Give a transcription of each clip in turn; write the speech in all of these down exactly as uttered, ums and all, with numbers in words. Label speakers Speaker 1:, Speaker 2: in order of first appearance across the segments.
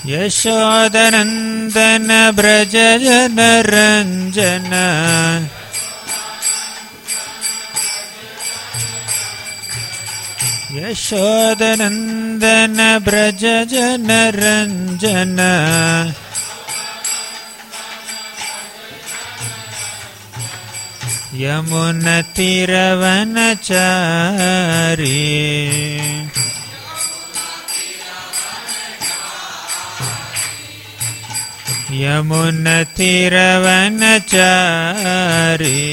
Speaker 1: यशोदनन्दन व्रज जनरञ्जन यशोदनन्दन व्रज जनरञ्जन यमुनतीरवनचारी यमुनतीरवनचारी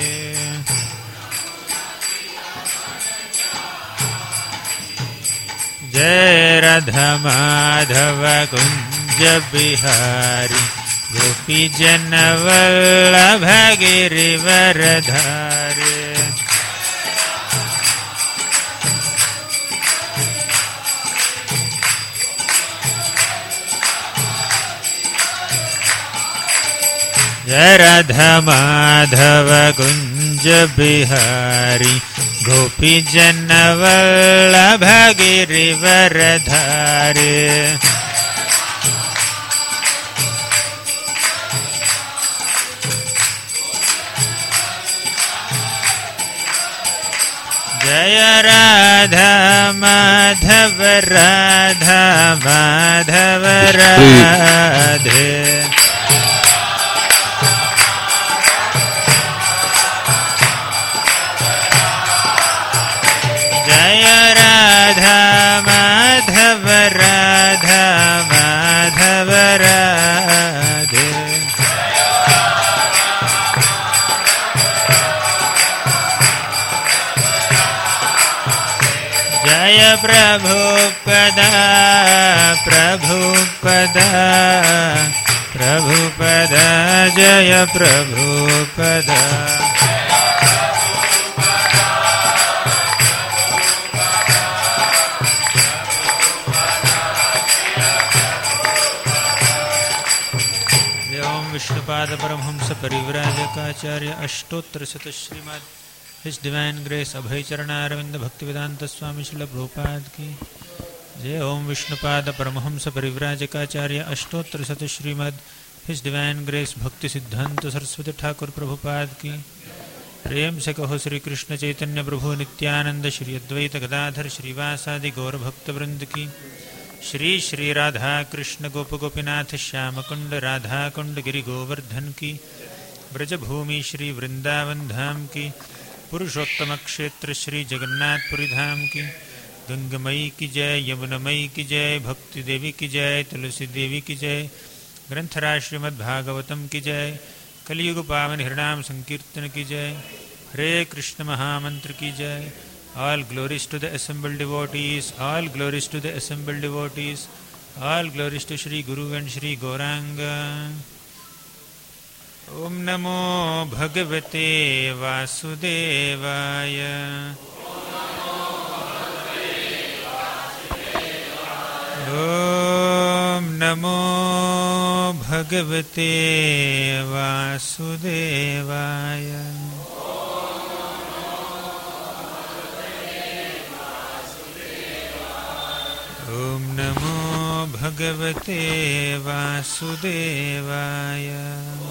Speaker 1: जय राधा माधव कुंज बिहारी गोपी जन वल्लभ गिरिवरधारी जय राधा माधव कुंज बिहारी गोपी जन वल्लभ गिरिवरधारी जय राधा माधव राधा माधव राधे जय राधा माधव राधा माधव राधे जय प्रभुपदा प्रभुपदा प्रभुपदा जय प्रभुपदा विष्णुपाद परमहंस परिव्राजकाचार्य अष्टोत्तर शत श्रीमद् his divine grace Abhay Charanaravinda Bhaktivedanta Swami Srila Prabhupada की जय। ओम विष्णुपाद परमहंस परिव्राजकाचार्य अष्टोत्तर शत श्रीमद् हिज डिवाइन ग्रेस भक्ति सिद्धांत सरस्वती ठाकुर प्रभुपाद की प्रेम से कहो श्री कृष्ण चैतन्य प्रभु नित्यानंद श्री अद्वैत गदाधर श्रीवासादि गौर भक्त वृंद की श्री श्री राधा कृष्ण गोप गोपीनाथ श्याम कुंड राधा कुंड गिरि गोवर्धन की ब्रजभूमि श्री वृंदावन धाम की पुरुषोत्तम क्षेत्र श्री जगन्नाथपुरी धाम की गंगमयी की जय यमुनमयी की जय भक्ति देवी की जय तुलसी देवी की जय ग्रंथराज श्रीमद् भागवतम की जय कलियुग पावन हरिनाम संकीर्तन की जय हरे कृष्ण महामंत्र की जय। All glories to the assembled devotees, all glories to the assembled devotees, all glories to Shri Guru and Shri Gauranga. Om Namo Bhagavate Vasudevaya. Om Namo Bhagavate Vasudevaya. Om Namo Bhagavate Vasudevaya.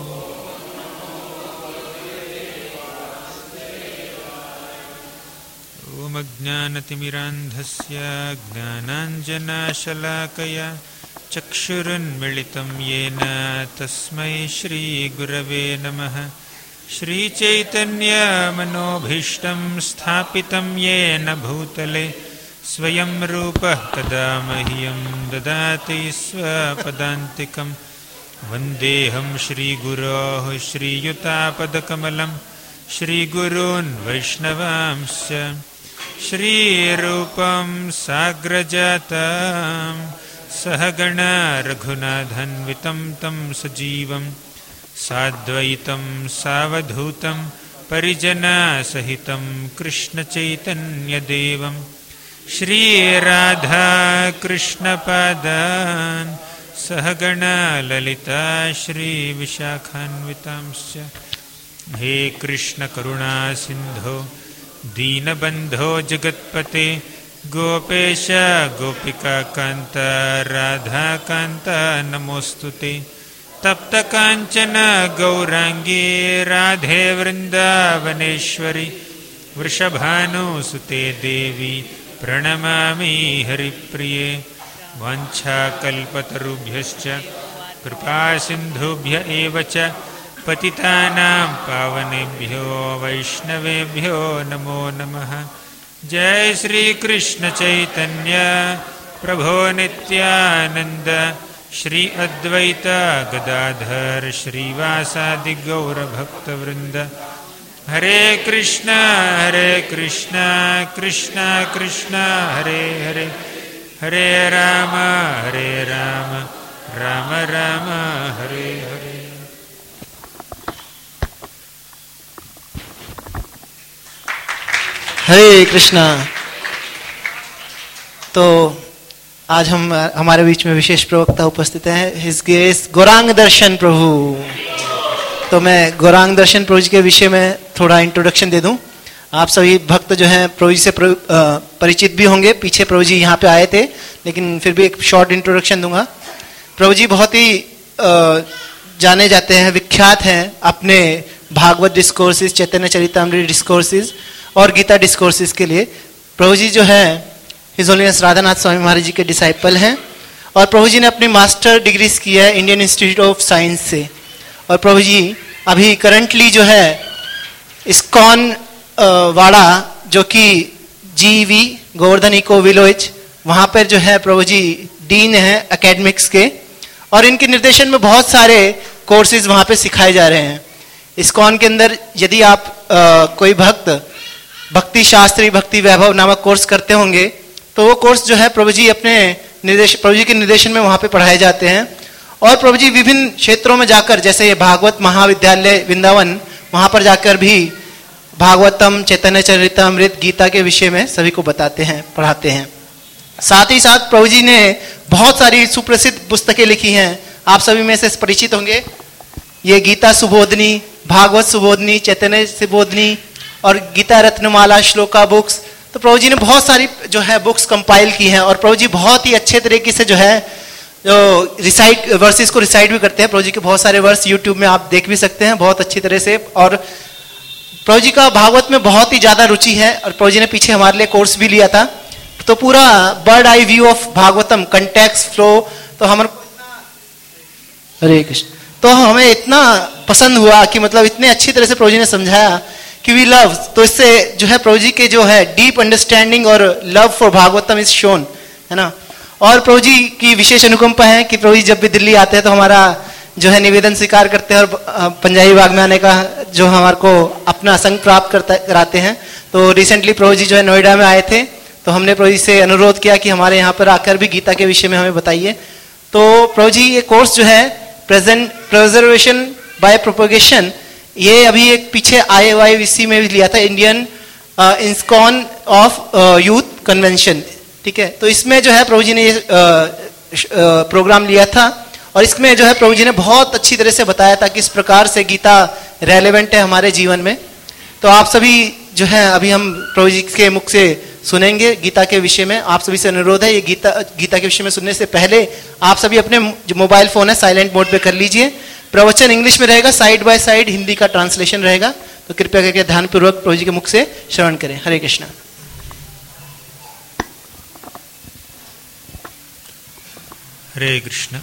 Speaker 1: Om Ajnanatimmirandhasya Jnananjanashalakaya Chakshurunmilitam Yena Tasmai Shri Gurave Namaha. Shri Chaitanya Manobhishtam Sthapitam Yena Bhutale स्वयं रूपः कदा मह्यं ददाति स्वपदान्तिकं वन्देऽहं श्रीगुरोः श्रीयुतापदकमलं श्रीगुरून् वैष्णवांश्च श्रीरूपं साग्रजातं सहगणा रघुनाथान्वितं तं सजीवं साद्वैतं सावधूतं परिजनसहितं कृष्णचैतन्यदेवं श्री राधा कृष्ण पादान् सहगणा ललिता श्री विशाखान्वितांश्च हे कृष्ण करुणा सिंधो दीनबंधो जगत्पते गोपेश गोपिकाकान्त राधाकान्त नमोस्तुते। तप्त कांचन गौरांगी राधे वृंदावनेश्वरी वृषभानुसुते देवी प्रणमामि हरिप्रिये। वाञ्छाकल्पतरुभ्यश्च कृपा सिन्धुभ्य एव च पतितानां पावनेभ्यो वैष्णवेभ्यो नमो नमः। जय श्री कृष्ण चैतन्य प्रभो नित्यानंद श्री अद्वैत गदाधर श्रीवासादि गौर भक्तवृंद। हरे कृष्णा हरे कृष्णा कृष्णा कृष्णा हरे हरे हरे राम हरे राम राम राम हरे हरे।
Speaker 2: हरे कृष्णा। तो आज हम हमारे बीच में विशेष प्रवक्ता उपस्थित हैं, हिज ग्रेस गौरांग दर्शन प्रभु। तो मैं गौरांग दर्शन प्रभु जी के विषय में थोड़ा इंट्रोडक्शन दे दूं। आप सभी भक्त जो हैं प्रभु जी से परिचित भी होंगे, पीछे प्रभु जी यहाँ पे आए थे, लेकिन फिर भी एक शॉर्ट इंट्रोडक्शन दूंगा। प्रभु जी बहुत ही जाने जाते हैं, विख्यात हैं अपने भागवत डिस्कोर्सेज, चैतन्य चरितामृत डिस्कोर्सेज और गीता डिस्कोर्सेज के लिए। प्रभु जी जो है हिज होलीनेस राधानाथ स्वामी महाराज जी के डिसाइपल हैं और प्रभु जी ने अपनी मास्टर डिग्रीज की है इंडियन इंस्टीट्यूट ऑफ साइंस से। और प्रभु जी अभी करंटली जो है इस्कॉन वाड़ा जो कि जीवी गोवर्धन इको विलेज, वहाँ पर जो है प्रभु जी डीन है एकेडमिक्स के, और इनके निर्देशन में बहुत सारे कोर्सेज वहाँ पे सिखाए जा रहे हैं। इस्कॉन के अंदर यदि आप आ, कोई भक्त भक्ति शास्त्री भक्ति वैभव नामक कोर्स करते होंगे तो वो कोर्स जो है प्रभु जी अपने निर्देश प्रभु जी के निर्देशन में वहाँ पे पढ़ाए जाते हैं। और प्रभु जी विभिन्न क्षेत्रों में जाकर, जैसे ये भागवत महाविद्यालय वृंदावन, वहाँ पर जाकर भी भागवतम चैतन्य चरितामृत गीता के विषय में सभी को बताते हैं, पढ़ाते हैं। साथ ही साथ प्रभु जी ने बहुत सारी सुप्रसिद्ध पुस्तकें लिखी हैं, आप सभी में से परिचित होंगे। ये गीता सुबोधनी, भागवत सुबोधनी, चैतन्य सुबोधनी और गीता रत्नमाला श्लोका बुक्स। तो प्रभु जी ने बहुत सारी जो है बुक्स कंपाइल की हैं और प्रभु जी बहुत ही अच्छे तरीके से जो है जो रिसाइट वर्सेस को रिसाइट भी करते हैं। प्रभु जी के बहुत सारे वर्स यूट्यूब में आप देख भी सकते हैं बहुत अच्छी तरह से। और प्रभु जी का भागवत में बहुत ही ज्यादा रुचि है और प्रभु जी ने पीछे हमारे लिए कोर्स भी लिया था। तो पूरा bird eye view of Bhagavatam, context flow, तो हमारे हरे कृष्ण, तो हमें इतना पसंद हुआ कि मतलब इतने अच्छी तरह से प्रभु जी ने समझाया कि वी लव। तो इससे जो है प्रभु जी के जो है डीप अंडरस्टैंडिंग और love for Bhagavatam is shown, है ना। और प्रभु जी की विशेष अनुकंपा है कि प्रभु जी जब भी दिल्ली आते हैं तो हमारा जो है निवेदन स्वीकार करते हैं और पंजाबी बाग में आने का जो हमारे को अपना संग प्राप्त करता कराते हैं। तो रिसेंटली प्रभु जी जो है नोएडा में आए थे, तो हमने प्रभु जी से अनुरोध किया कि हमारे यहाँ पर आकर भी गीता के विषय में हमें बताइए। तो प्रभु जी ये कोर्स जो है प्रेजेंट प्रिजर्वेशन बाय प्रोपोगेशन, ये अभी एक पीछे आई ए वाई वी सी में भी लिया था, Indian ISKCON of youth convention, ठीक है। तो इसमें जो है प्रभु जी ने ये प्रोग्राम लिया था और इसमें जो है प्रभु जी ने बहुत अच्छी तरह से बताया था किस प्रकार से गीता रेलेवेंट है हमारे जीवन में। तो आप सभी जो है अभी हम प्रभु जी के मुख से सुनेंगे गीता के विषय में। आप सभी से अनुरोध है, ये गीता गीता के विषय में सुनने से पहले आप सभी अपने जो मोबाइल फोन है साइलेंट मोड पे कर लीजिए। प्रवचन इंग्लिश में रहेगा, साइड बाय साइड हिंदी का ट्रांसलेशन रहेगा, तो कृपया करके ध्यानपूर्वक प्रभु जी के मुख से श्रवण करें। हरे Krishna.
Speaker 1: Hare Krishna.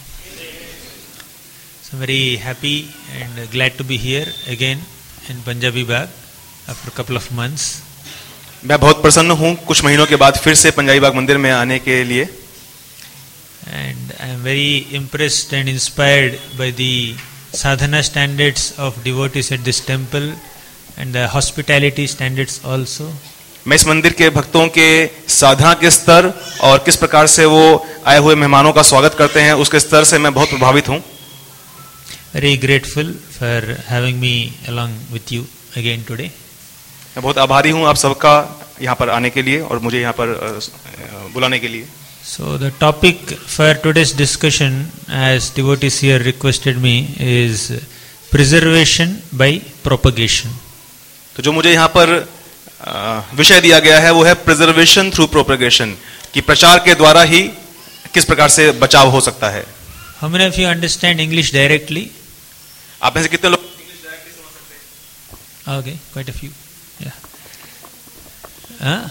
Speaker 1: So I'm very happy and glad to be here again in Punjabi Bagh after a couple of months.
Speaker 3: मैं बहुत प्रसन्न हूँ कुछ महीनों के बाद फिर से पंजाबी बाग मंदिर में आने के लिए।
Speaker 1: And I am very impressed and inspired by the sadhana standards of devotees at this temple and the hospitality standards also.
Speaker 3: मैं इस मंदिर के भक्तों के साधना के स्तर और किस प्रकार से वो आए हुए मेहमानों का स्वागत करते हैं उसके स्तर से मैं बहुत प्रभावित हूँ।
Speaker 1: Very grateful for having me along with you again today.
Speaker 3: मैं बहुत आभारी हूँ आप सबका यहाँ पर आने के लिए और मुझे यहाँ पर बुलाने के लिए।
Speaker 1: So the topic for today's discussion, as devotees here requested me, is preservation by propagation.
Speaker 3: तो जो मुझे यहाँ पर अ, विषय दिया गया है वो है प्रिजर्वेशन थ्रू प्रोपगेशन, कि प्रचार के द्वारा ही किस प्रकार से बचाव हो सकता है।
Speaker 1: How many of you understand English directly?
Speaker 3: आप में से कितने लोग इंग्लिश डायरेक्टली समझ सकते हैं?
Speaker 1: Okay, quite a few. Yeah. Huh?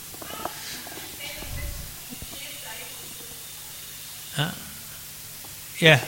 Speaker 1: Huh? Yeah.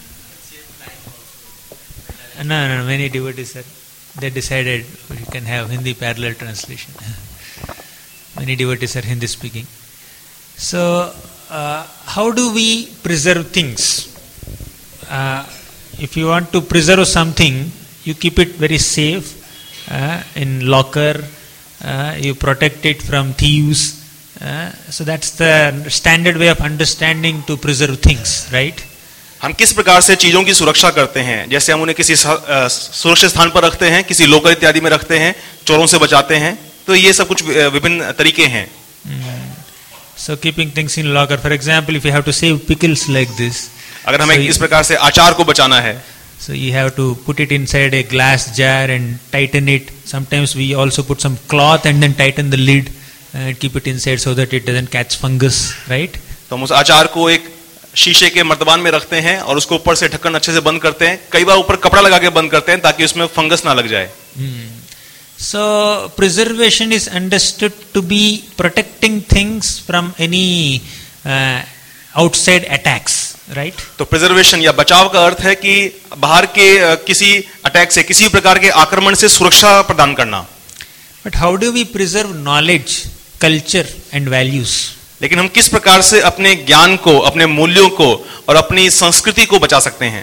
Speaker 1: No, no, no, many devotees are, they decided we can have Hindi parallel translation. Many devotees are Hindi speaking. So, uh, how do we preserve things? Uh, if you want to preserve something, you keep it very safe uh, in locker, uh, you protect it from thieves. Uh, so that's the standard way of understanding to preserve things, right?
Speaker 3: हम किस प्रकार से चीजों की सुरक्षा करते हैं, जैसे हम उन्हें किसी सुरक्षित स्थान पर रखते हैं, किसी लोकर इत्यादि में रखते हैं, चोरों से बचाते हैं, तो ये सब कुछ विभिन्न तरीके हैं।
Speaker 1: So keeping things in locker, for example, if you have to save pickles like this,
Speaker 3: अगर हमें
Speaker 1: so
Speaker 3: इस प्रकार से अचार को बचाना है,
Speaker 1: so you have to put it inside a glass jar and tighten it. Sometimes we also put some cloth and then tighten the lid and keep it inside so that it doesn't catch fungus, right?
Speaker 3: तो हम उस अचार को एक शीशे के मर्तबान में रखते हैं और उसको ऊपर से ढक्कन अच्छे से बंद करते हैं, कई बार ऊपर कपड़ा लगा के बंद करते हैं ताकि उसमें फंगस ना लग जाए।
Speaker 1: So preservation is understood to be protecting things from any uh, outside attacks, right?
Speaker 3: तो प्रिजर्वेशन या बचाव का अर्थ है कि बाहर के किसी अटैक से, किसी प्रकार के आक्रमण से सुरक्षा प्रदान करना।
Speaker 1: But how do we preserve knowledge, culture and values?
Speaker 3: लेकिन हम किस प्रकार से अपने ज्ञान को, अपने मूल्यों को और अपनी संस्कृति को बचा सकते हैं?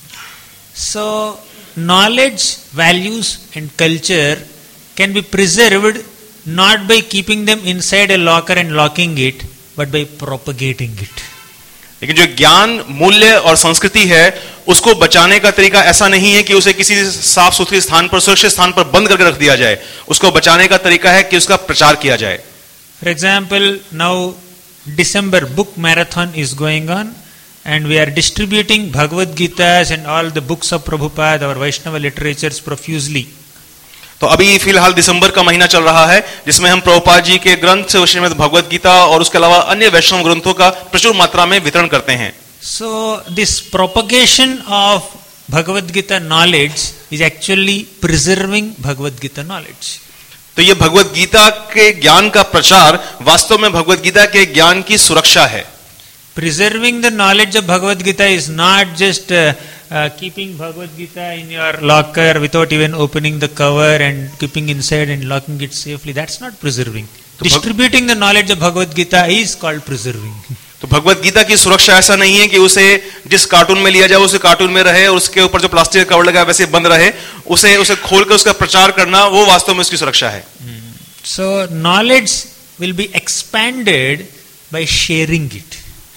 Speaker 1: So knowledge, values and culture can be preserved not by keeping them inside a locker and locking it, but by propagating it.
Speaker 3: लेकिन जो ज्ञान, मूल्य और संस्कृति है, उसको बचाने का तरीका ऐसा नहीं है कि उसे किसी साफ सुथरे स्थान पर, सुरक्षित स्थान पर बंद करके रख दिया जाए। उसको बचाने का तरीका है कि उसका प्रचार किया जाए।
Speaker 1: For example, now December book marathon is going on and we are distributing Bhagavad Gitas and all the books of Prabhupada, our Vaishnava literatures profusely.
Speaker 3: तो अभी फिलहाल दिसंबर का महीना चल रहा है जिसमें हम प्रभुपाद जी के ग्रंथ श्रीमद् भगवद गीता और उसके अलावा अन्य वैष्णव ग्रंथों का प्रचुर मात्रा में वितरण करते हैं।
Speaker 1: So this propagation of Bhagavad Gita knowledge is actually preserving Bhagavad Gita knowledge.
Speaker 3: तो ये भगवद गीता के ज्ञान का प्रचार वास्तव में भगवद गीता के ज्ञान की सुरक्षा है।
Speaker 1: Preserving the knowledge of Bhagavad Gita is not just uh, uh, keeping Bhagavad Gita in your locker without even opening the cover and keeping inside and locking it safely. That's not preserving. Distributing the knowledge of Bhagavad Gita is called preserving.
Speaker 3: तो भगवद गीता की सुरक्षा ऐसा नहीं है कि उसे जिस cartoon में लिया जाए उसे कार्टून में रहे और उसके ऊपर जो प्लास्टिक का कवर लगा है वैसे बंद रहे, उसे उसे खोलकर उसका प्रचार करना वो वास्तव में उसकी सुरक्षा है।
Speaker 1: So knowledge will be expanded by sharing it.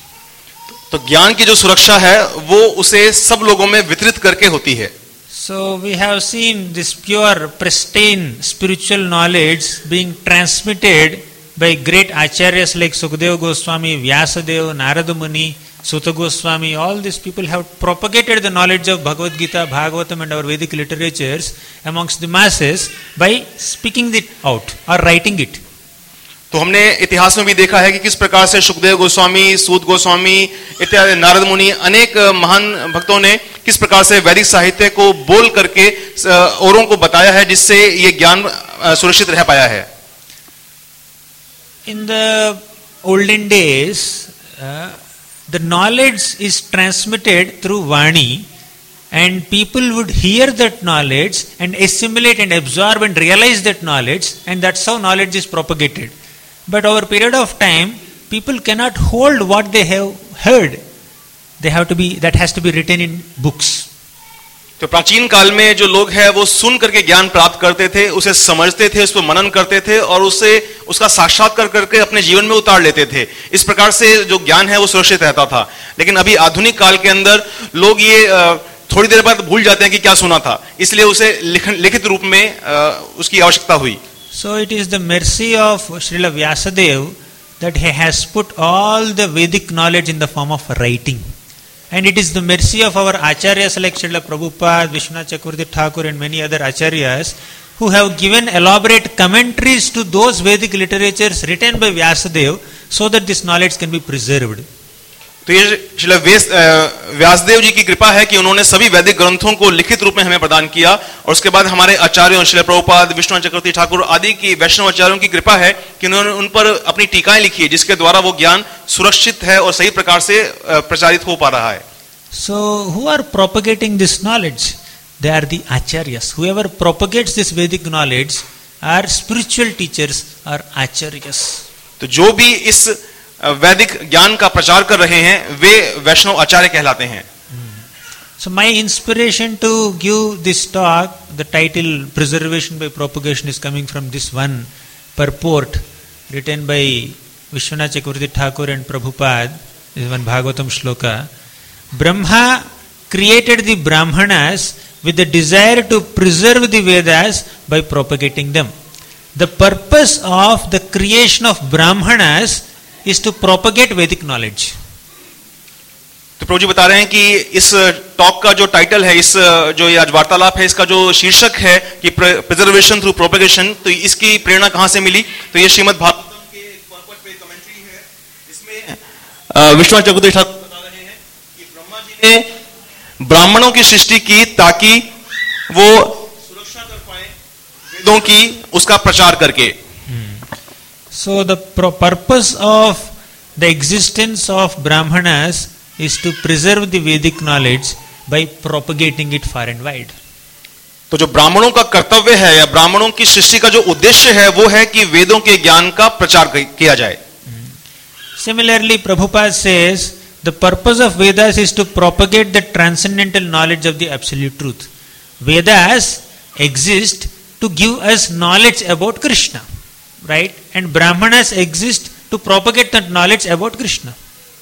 Speaker 3: तो ज्ञान की जो सुरक्षा है वो उसे सब लोगों में वितरित करके होती है।
Speaker 1: So we have seen this pure, pristine spiritual knowledge being transmitted by great acharyas like Sukadeva Goswami, Vyasadeva, Narada Muni, Sutta Goswami. All these people have propagated the knowledge of Bhagavad Gita, Bhagavatam and our Vedic literatures amongst the masses by speaking it out or writing it.
Speaker 3: तो हमने इतिहास में भी देखा है कि किस प्रकार से सुखदेव गोस्वामी, सूत गोस्वामी इत्यादि, नारद मुनि, अनेक महान भक्तों ने किस प्रकार से वैदिक साहित्य को बोल करके औरों को बताया है जिससे ये ज्ञान सुरक्षित रह पाया है।
Speaker 1: In the olden days, uh, the knowledge is transmitted through Vani, and people would hear that knowledge and assimilate and absorb and realize that knowledge, and that's how knowledge is propagated. But over a period of time, people cannot hold what they have heard. They have to be, that has to be written in books.
Speaker 3: तो प्राचीन काल में जो लोग हैं वो सुन करके ज्ञान प्राप्त करते थे, उसे समझते थे, उस पर मनन करते थे और उसे उसका साक्षात्कार करके अपने जीवन में उतार लेते थे। इस प्रकार से जो ज्ञान है वो सुरक्षित रहता था। लेकिन अभी आधुनिक काल के अंदर लोग ये थोड़ी देर बाद भूल जाते हैं कि क्या सुना था, इसलिए उसे लिखित रूप में उसकी आवश्यकता हुई।
Speaker 1: So it is the mercy of Srila Vyasadeva that he has put all the Vedic knowledge in the form of writing. And it is the mercy of our acharyas like Srila Prabhupada, Vishwanath Chakravarti Thakur and many other acharyas who have given elaborate commentaries to those Vedic literatures written by Vyasadeva so that this knowledge can be preserved.
Speaker 3: तो ये श्रील व्यासदेव जी की कृपा है कि उन्होंने सभी वैदिक ग्रंथों को लिखित रूप में हमें प्रदान किया, और उसके बाद हमारे आचार्यों श्रील प्रभुपाद, विश्वनाथ चक्रवर्ती ठाकुर आदि की वैष्णव आचार्यों की कृपा है कि उन्होंने उन पर अपनी टीकाएं लिखी है, जिसके द्वारा वो ज्ञान सुरक्षित है और सही प्रकार से प्रचारित हो पा रहा है.
Speaker 1: So who are propagating this knowledge? They are the acharyas. Whoever propagates this Vedic knowledge are spiritual teachers or acharyas.
Speaker 3: तो जो भी इस वैदिक ज्ञान का प्रचार कर रहे हैं वे वैष्णव आचार्य कहलाते हैं.
Speaker 1: So my inspiration to give this talk, the title Preservation by Propagation, is coming from this one purport written by Vishwanath Chakravarti Thakur and Prabhupada. This is one Bhagavatam shloka. Brahma created the Brahmanas with the desire to preserve the Vedas by propagating them. The purpose of the creation of Brahmanas is to propagate Vedic knowledge.
Speaker 3: तो प्रभु जी बता रहे हैं कि इस talk का जो title है, इस जो ये आज वार्तालाप है, इसका जो शीर्षक है कि प्रिजर्वेशन थ्रू प्रोपेगेशन, तो इसकी प्रेरणा कहां से मिली? तो ये श्रीमद् भागवतम के पर्पट पे कमेंट्री है. इसमें विश्वनाथ चक्रवर्ती ठाकुर बता रहे हैं कि ब्रह्मा जी ने ब्राह्मणों की सृष्टि की ताकि वो सुरक्षा कर पाए वेदों की, उसका प्रचार करके.
Speaker 1: So the purpose of the existence of Brahmanas is to preserve the Vedic knowledge by propagating it far and wide.
Speaker 3: तो जो ब्राह्मणों का कर्तव्य है या ब्राह्मणों की सृष्टि का जो उद्देश्य है वो है कि वेदों के ज्ञान का प्रचार किया जाए.
Speaker 1: Similarly, Prabhupada says the purpose of Vedas is to propagate the transcendental knowledge of the absolute truth. Vedas exist to give us knowledge about Krishna, right? And Brahmanas exist to propagate that knowledge about Krishna.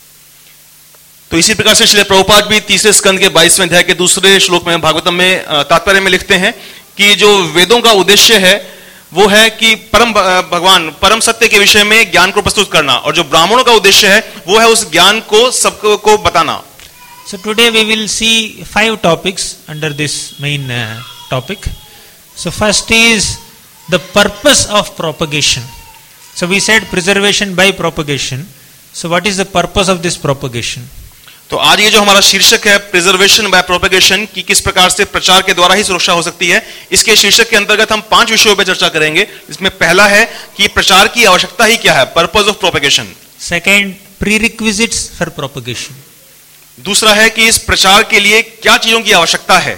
Speaker 3: तो इसी प्रकार से श्री प्रभुपाद भी तीसरे स्कंद के बाईसवें अध्याय के दूसरे श्लोक में भागवतम में तात्पर्य में लिखते हैं कि जो वेदों का उद्देश्य है वो है कि परम भगवान परम सत्य के विषय में ज्ञान को प्रस्तुत करना, और जो ब्राह्मणों का उद्देश्य है वो है उस ज्ञान को सबको को बताना.
Speaker 1: So today we will see five topics under this main uh, topic. So first is the purpose of propagation. So we said preservation by propagation. So what is the purpose of this propagation?
Speaker 3: तो आज ये जो हमारा शीर्षक है preservation bye propagation, कि किस प्रकार से प्रचार के द्वारा ही सुरक्षा हो सकती है, इसके शीर्षक के अंतर्गत हम पांच विषयों पर चर्चा करेंगे. इसमें पहला है कि प्रचार की आवश्यकता ही क्या है, purpose of propagation.
Speaker 1: Second, prerequisites for propagation.
Speaker 3: दूसरा है कि इस प्रचार के लिए क्या चीजों की आवश्यकता है.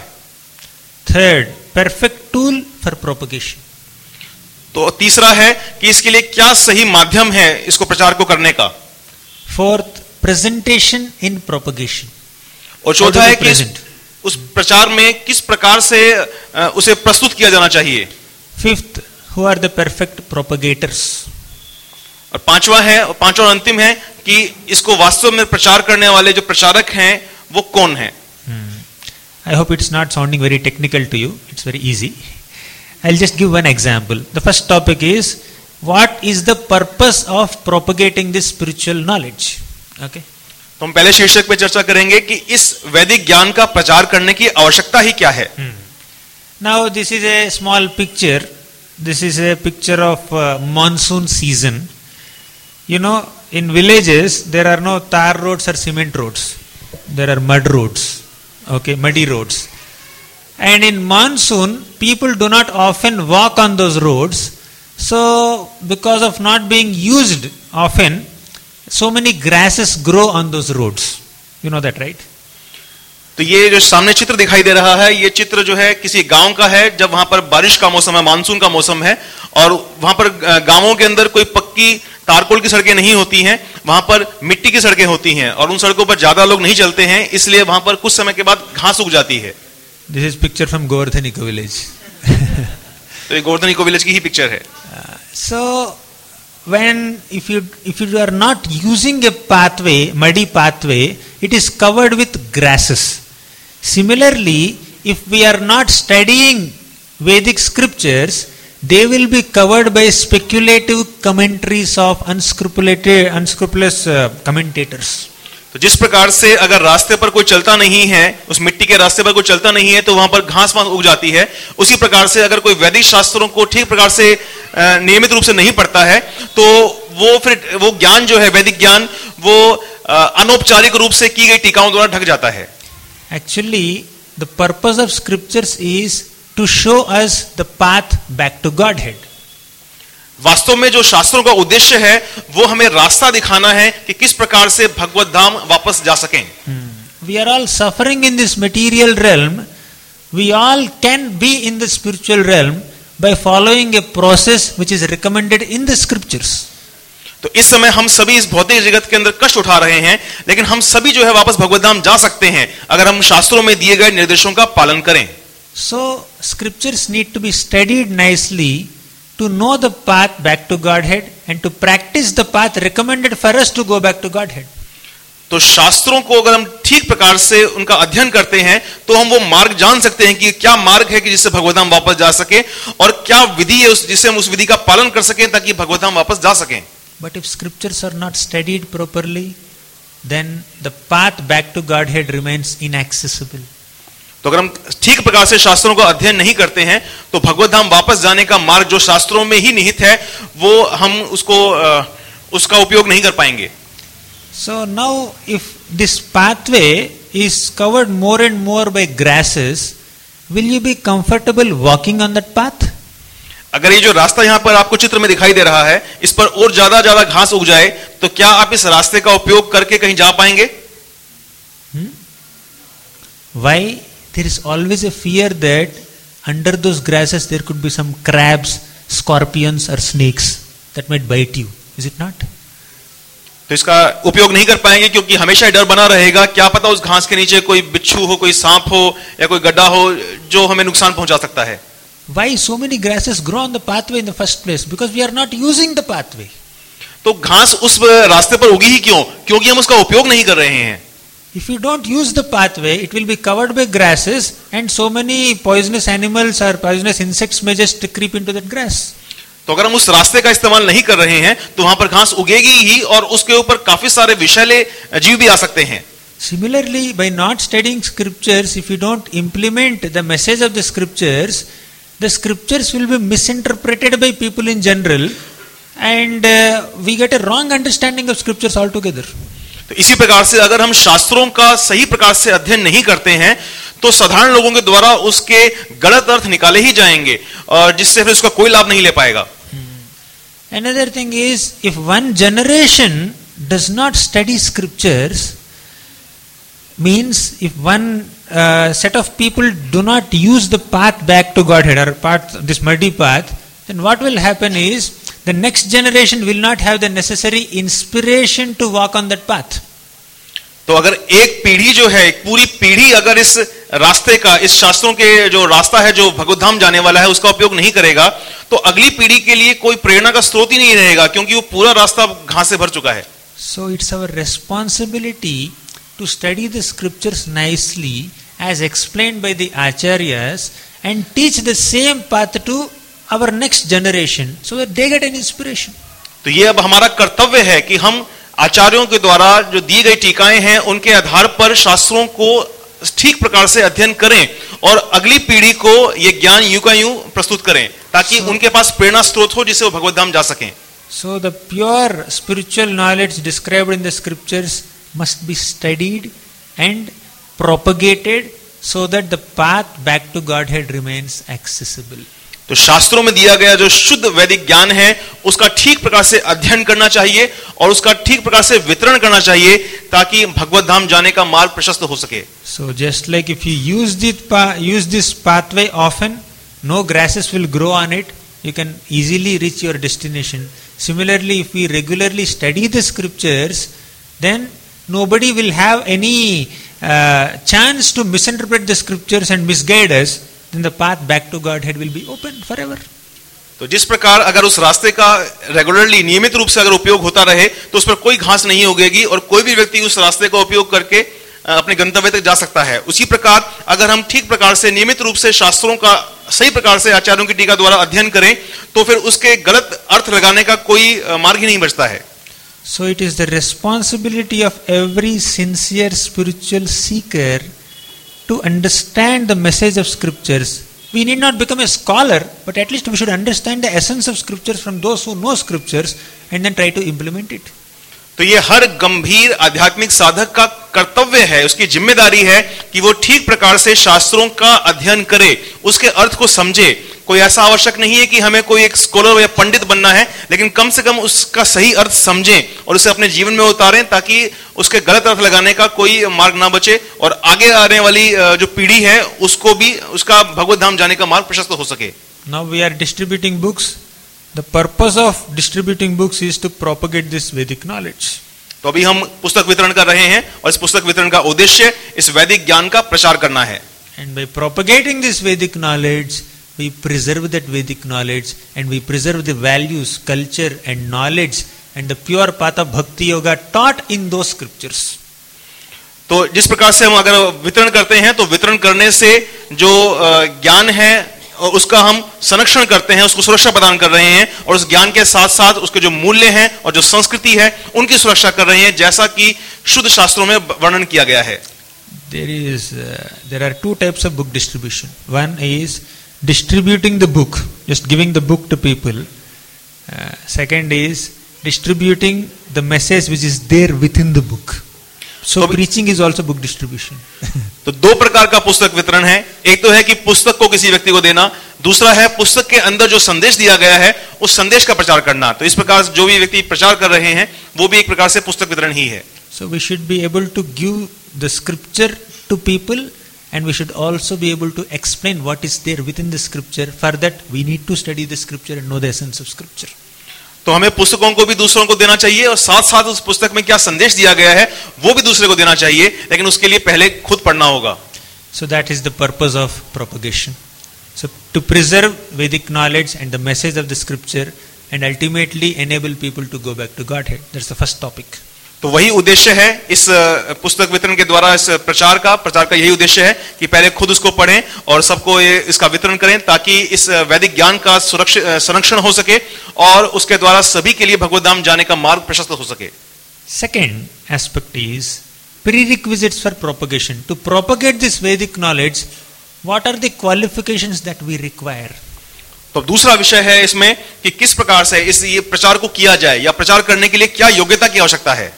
Speaker 1: Third, perfect tool for propagation.
Speaker 3: तो तीसरा है कि इसके लिए क्या सही माध्यम है इसको प्रचार को करने का.
Speaker 1: Fourth, presentation in propagation.
Speaker 3: और चौथा है कि उस प्रचार में किस प्रकार से उसे प्रस्तुत किया जाना चाहिए.
Speaker 1: Fifth, who are the perfect propagators.
Speaker 3: और पांचवा है, पांचवा और अंतिम है कि इसको वास्तव में प्रचार करने वाले जो प्रचारक हैं वो कौन है.
Speaker 1: I hope it's not sounding very technical to you, it's very easy. I will just give one example. The first topic is what is the purpose of propagating this spiritual knowledge. Okay,
Speaker 3: तो हम पहले शीर्षक पे चर्चा करेंगे कि इस वैदिक ज्ञान का प्रचार करने की आवश्यकता ही क्या है.
Speaker 1: Now this is a small picture. This is a picture of monsoon season. You know, in villages there are no tar roads or cement roads. There are mud roads, okay, muddy roads. And in monsoon, people do not often walk on those roads. So, because of not being used often, so many grasses grow on those roads. You know that, right?
Speaker 3: तो ये जो सामने चित्र दिखाई दे रहा है, ये चित्र जो है किसी गांव का है जब वहां पर बारिश का मौसम है, मानसून का मौसम है, और वहां पर गांवों के अंदर कोई पक्की तारकोल की सड़कें नहीं होती हैं, वहां पर मिट्टी की सड़कें होती हैं, और उन सड़कों पर ज्यादा लोग नहीं चलते हैं, इसलिए वहां पर कुछ समय के बाद घास उग जाती है.
Speaker 1: This is picture from Govardhan eco village.
Speaker 3: तो ये गोवर्धन इको विलेज की ही पिक्चर है.
Speaker 1: सो when if you if you are not using a pathway, muddy pathway, it is covered with grasses. Similarly, if we are not studying Vedic scriptures, they will be covered by speculative commentaries of unscrupulated unscrupulous uh, commentators.
Speaker 3: तो जिस प्रकार से अगर रास्ते पर कोई चलता नहीं है, उस मिट्टी के रास्ते पर कोई चलता नहीं है तो वहां पर घास वास उग जाती है, उसी प्रकार से अगर कोई वैदिक शास्त्रों को ठीक प्रकार से नियमित रूप से नहीं पढ़ता है तो वो फिर वो ज्ञान जो है, वैदिक ज्ञान, वो अनौपचारिक रूप से की गई टीकाओं द्वारा ढक जाता है।
Speaker 1: Actually, the purpose of scriptures is to show us the path back to Godhead.
Speaker 3: वास्तव में जो शास्त्रों का उद्देश्य है वो हमें रास्ता दिखाना है कि किस प्रकार से भगवत धाम वापस जा सकें।
Speaker 1: Hmm. We are all suffering in this material realm. We all can be in the spiritual realm by following a process which is recommended in the scriptures.
Speaker 3: तो इस समय हम सभी इस भौतिक जगत के अंदर कष्ट उठा रहे हैं, लेकिन हम सभी जो है वापस भगवत धाम जा सकते हैं अगर हम शास्त्रों में दिए गए निर्देशों का पालन करें।
Speaker 1: So scriptures need to be studied nicely to know the path back to Godhead and to practice the path recommended for us to go back to Godhead.
Speaker 3: तो शास्त्रों को अगर हम ठीक प्रकार से उनका अध्ययन करते हैं तो हम वो मार्ग जान सकते हैं कि क्या मार्ग है कि जिससे भगवत धाम वापस जा सके और क्या विधि है उस जिससे हम उस विधि का पालन कर सकें ताकि भगवत धाम वापस जा सकें।
Speaker 1: But if scriptures are not studied properly, then the path back to Godhead remains inaccessible.
Speaker 3: तो अगर हम ठीक प्रकार से शास्त्रों का अध्ययन नहीं करते हैं तो भगवत धाम वापस जाने का मार्ग जो शास्त्रों में ही निहित है वो हम उसको उसका उपयोग नहीं कर पाएंगे।
Speaker 1: So now if this pathway is covered more and more by grasses, will you be comfortable walking on that path?
Speaker 3: अगर ये जो रास्ता यहाँ पर आपको चित्र में दिखाई दे रहा है इस पर और ज्यादा ज्यादा घास उग जाए तो क्या आप इस रास्ते का उपयोग करके कहीं जा पाएंगे?
Speaker 1: Hmm? Why? There is always a fear that under those grasses there could be some crabs, scorpions or snakes that might bite you. Is it not?
Speaker 3: तो इसका उपयोग नहीं कर पाएंगे क्योंकि हमेशा डर बना रहेगा, क्या पता उस घास के नीचे कोई बिच्छू हो, कोई सांप हो या कोई गड्ढा हो जो हमें नुकसान पहुंचा सकता है।
Speaker 1: Why so many grasses grow on the pathway in the first place? Because we are not using the pathway.
Speaker 3: तो घास उस रास्ते पर उगी ही क्यों? क्योंकि हम उसका उपयोग नहीं कर रहे हैं।
Speaker 1: If you don't use the pathway, it will be covered by grasses and so many poisonous animals or poisonous insects may just creep into that grass.
Speaker 3: तो अगर हम उस रास्ते का इस्तेमाल नहीं कर रहे हैं तो वहां पर घास उगेगी ही और उसके ऊपर काफी सारे विषैले जीव भी आ सकते हैं।
Speaker 1: Similarly, by not studying scriptures, if you don't implement the message of the scriptures, the scriptures will be misinterpreted by people in general and uh, we get a wrong understanding of scriptures altogether.
Speaker 3: तो इसी प्रकार से अगर हम शास्त्रों का सही प्रकार से अध्ययन नहीं करते हैं तो साधारण लोगों के द्वारा उसके गलत अर्थ निकाले ही जाएंगे और जिससे फिर उसका कोई लाभ नहीं ले पाएगा।
Speaker 1: Another thing is, if one generation does not study scriptures, means if one uh, set of people do not use the path back to Godhead or path, this muddy path, then what will happen is the next generation will not have the necessary inspiration to walk on that path.
Speaker 3: तो अगर एक पीढ़ी जो है, एक पूरी पीढ़ी अगर इस रास्ते का, इस शास्त्रों के जो रास्ता है जो भगवत धाम जाने वाला है उसका उपयोग नहीं करेगा तो अगली पीढ़ी के लिए कोई प्रेरणा का स्रोत ही नहीं रहेगा क्योंकि वो पूरा रास्ता घास से भर चुका है।
Speaker 1: So it's our responsibility to study the scriptures nicely as explained by the acharyas and teach the same path to our next generation so that they get an inspiration.
Speaker 3: तो ये अब हमारा कर्तव्य है कि हम आचार्यों के द्वारा जो दी गई टीकाएं हैं उनके आधार पर शास्त्रों को ठीक प्रकार से अध्ययन करें और अगली पीढ़ी को ये ज्ञान यूं का यूं प्रस्तुत करें ताकि so, उनके पास प्रेरणा स्रोत हो जिससे वो भगवत धाम जा सकें।
Speaker 1: So the pure spiritual knowledge described in the scriptures must be studied and propagated so that the path back to Godhead remains accessible.
Speaker 3: तो शास्त्रों में दिया गया जो शुद्ध वैदिक ज्ञान है उसका ठीक प्रकार से अध्ययन करना चाहिए और उसका ठीक प्रकार से वितरण करना चाहिए ताकि भगवत धाम जाने का मार्ग प्रशस्त हो सके।
Speaker 1: So just like if you use this use this pathway often, no grasses will grow on it. You can easily reach your destination. Similarly, if we regularly study the scriptures, then nobody will have any uh, chance to misinterpret the scriptures and misguide us. Then the path back to Godhead will be open forever.
Speaker 3: तो जिस प्रकार अगर उस रास्ते का regularly नियमित रूप से अगर उपयोग होता रहे तो उस पर कोई घास नहीं उगेगी और कोई भी व्यक्ति उस रास्ते का उपयोग करके अपने गंतव्य तक जा सकता है। उसी प्रकार अगर हम ठीक प्रकार से नियमित रूप से शास्त्रों का सही प्रकार से आचार्यों की टीका द्वारा अध्ययन करें तो फिर उसके गलत अर्थ लगाने का कोई मार्ग ही नहीं बचता है।
Speaker 1: So it is the responsibility of every sincere spiritual seeker to understand the message of scriptures. We need not become a scholar, but at least we should understand the essence of scriptures from those who know scriptures and then try to implement it.
Speaker 3: तो ये हर गंभीर आध्यात्मिक साधक का कर्तव्य है, उसकी जिम्मेदारी है कि वो ठीक प्रकार से शास्त्रों का अध्ययन करे, उसके अर्थ को समझे। कोई ऐसा आवश्यक नहीं है कि हमें कोई एक स्कॉलर या पंडित बनना है, लेकिन कम से कम उसका सही अर्थ समझें और उसे अपने जीवन में उतारें, ताकि उसके गलत अर्थ लगाने का कोई मार्ग ना बचे और आगे आने वाली जो पीढ़ी है उसको भी उसका भगवत धाम जाने का मार्ग प्रशस्त हो सके।
Speaker 1: Now we are distributing books. The purpose of distributing books is to propagate this Vedic knowledge.
Speaker 3: तो अभी हम पुस्तक वितरण कर रहे हैं और इस पुस्तक वितरण का उद्देश्य इस वैदिक ज्ञान का प्रचार करना है।
Speaker 1: And by propagating this Vedic knowledge, we preserve that Vedic knowledge and we preserve the values, culture and knowledge and the pure path of bhakti yoga taught in those scriptures.
Speaker 3: तो जिस प्रकार से हम अगर वितरण करते हैं तो वितरण करने से जो ज्ञान है और उसका हम संरक्षण करते हैं, उसको सुरक्षा प्रदान कर रहे हैं और उस ज्ञान के साथ साथ उसके जो मूल्य हैं और जो संस्कृति है उनकी सुरक्षा कर रहे हैं, जैसा कि शुद्ध शास्त्रों में वर्णन किया गया है।
Speaker 1: There is uh, there are two types of book distribution. One is distributing the book, just giving the book to people. Uh, second is distributing the message which is there within the book. So तो preaching is also book distribution.
Speaker 3: तो दो प्रकार का पुस्तक वितरण है। एक तो है कि पुस्तक को किसी व्यक्ति को देना, दूसरा है पुस्तक के अंदर जो संदेश दिया गया है उस संदेश का प्रचार करना। तो इस प्रकार जो भी व्यक्ति प्रचार कर रहे हैं वो भी एक प्रकार से पुस्तक वितरण ही है।
Speaker 1: So we should be able to give the scripture to people and we should also be able to explain what is there within the scripture. For that we need to study the scripture and know the essence of scripture.
Speaker 3: तो हमें पुस्तकों को भी दूसरों को देना चाहिए और साथ साथ उस पुस्तक में क्या संदेश दिया गया है वो भी दूसरे को देना चाहिए, लेकिन उसके लिए पहले खुद पढ़ना होगा।
Speaker 1: So that is the purpose of propagation. So to preserve Vedic knowledge and the message of the scripture and ultimately enable people to go back to Godhead. That's the first topic.
Speaker 3: तो वही उद्देश्य है इस पुस्तक वितरण के द्वारा, इस प्रचार का प्रचार का यही उद्देश्य है कि पहले खुद उसको पढ़ें और सबको ये इसका वितरण करें, ताकि इस वैदिक ज्ञान का सुरक्षित संरक्षण हो सके और उसके द्वारा सभी के लिए भगवत धाम जाने का मार्ग प्रशस्त हो सके।
Speaker 1: Second aspect is prerequisites for propagation. To propagate this Vedic knowledge, what are the qualifications that we require?
Speaker 3: तो दूसरा विषय है इसमें कि किस प्रकार से इस ये प्रचार को किया जाए या प्रचार करने के लिए क्या योग्यता की आवश्यकता है।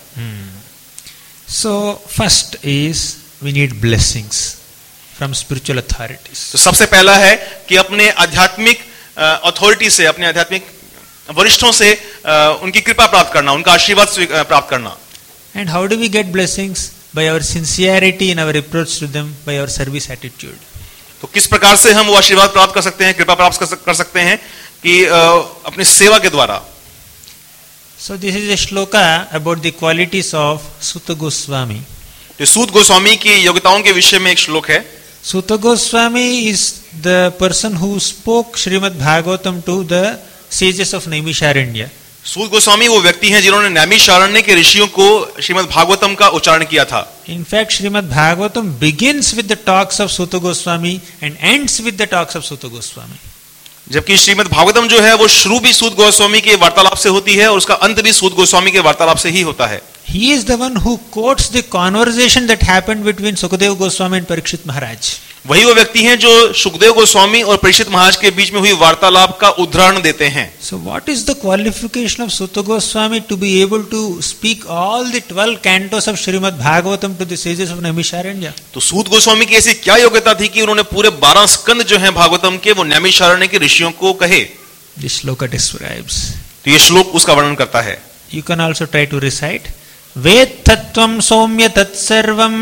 Speaker 1: So first is we need blessings from spiritual authorities.
Speaker 3: तो सबसे पहला है कि अपने आध्यात्मिक अथॉरिटी से, अपने आध्यात्मिक वरिष्ठों से उनकी कृपा प्राप्त करना, उनका आशीर्वाद प्राप्त करना।
Speaker 1: And how do we get blessings? By our sincerity in our approach to them, by our service attitude.
Speaker 3: तो किस प्रकार से हम वो आशीर्वाद प्राप्त कर सकते हैं, कृपा प्राप्त कर सकते हैं कि अपनी सेवा के द्वारा।
Speaker 1: So this is a shloka about the qualities of Sutta Goswami.
Speaker 3: तो सूत गोस्वामी की योग्यताओं के विषय में एक श्लोक है।
Speaker 1: Sutta Goswami is the person who spoke Srimad Bhagavatam to the sages of Naimisharanya.
Speaker 3: सूत गोस्वामी वो व्यक्ति हैं जिन्होंने नैमिषारण्य के ऋषियों को श्रीमद् भागवतम का उच्चारण किया था।
Speaker 1: In fact, Srimad Bhagavatam begins with the talks of Sutta Goswami and ends with the talks of Sutta Goswami.
Speaker 3: जबकि श्रीमद् भागवतम जो है वो शुरू भी सूत गोस्वामी के वार्तालाप से होती है और उसका अंत भी सूत गोस्वामी के वार्तालाप से ही होता है।
Speaker 1: He is the one who quotes the conversation that happened between Sukadeva Goswami and Parikshit Maharaj.
Speaker 3: वही वो व्यक्ति हैं जो सुखदेव गोस्वामी और परीक्षित महाराज के बीच में हुई वार्तालाप का उदाहरण देते हैं।
Speaker 1: So what is the qualification of Sutta Goswami to be able to speak all the twelve cantos of Srimad Bhagavatam to the sages of Naimisharanya?
Speaker 3: तो सूत गोस्वामी की ऐसी क्या योग्यता थी कि उन्होंने पूरे बारह स्कंद जो हैं भागवतम के वो नैमिषारण्य के ऋषियों को कहे।
Speaker 1: This shloka describes.
Speaker 3: तो ये श्लोक उसका वर्णन करता है।
Speaker 1: You can also try to recite. Ved tattvam somya tatsarvam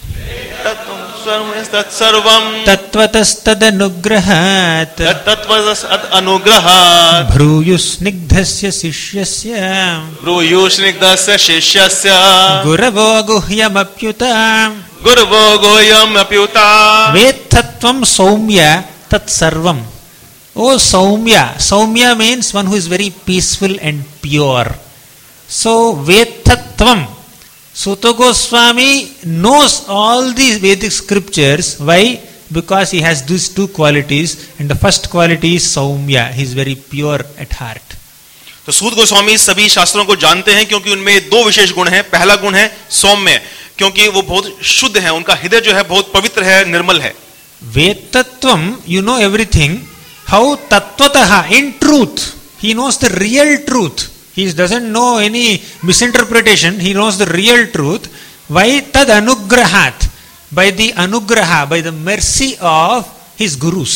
Speaker 3: तत्सर्वं
Speaker 1: तत्त्वतस्तदनुग्रहात्
Speaker 3: तत्त्वतस्तदनुग्रहात्
Speaker 1: भ्रूयुस्निग्धस्य शिष्यस्य
Speaker 3: भ्रूयुस्निग्धस्य शिष्यस्य
Speaker 1: गुरवो गुह्यमप्युत
Speaker 3: गुरवो गुह्यमप्युत
Speaker 1: वेत्तत्वं सौम्य तत्सर्वम्. Oh Saumya, Saumya means one who is very peaceful and pure. So Vettattvam, Sutta Goswami knows all these Vedic scriptures. Why? Because he has these two qualities, and the first quality is Saumya. He is very pure at heart.
Speaker 3: तो सूत गोस्वामी सभी शास्त्रों को जानते हैं क्योंकि उनमें दो विशेष गुण हैं। पहला गुण है सौम्य, क्योंकि वो बहुत शुद्ध है, उनका हृदय जो है बहुत पवित्र है, निर्मल है।
Speaker 1: वेत्तत्वम, you know everything. How tattvataha, in truth, he knows the real truth. He doesn't know any misinterpretation. He knows the real truth. Why? Tad anugrahat, by the anugraha, by the mercy of his gurus.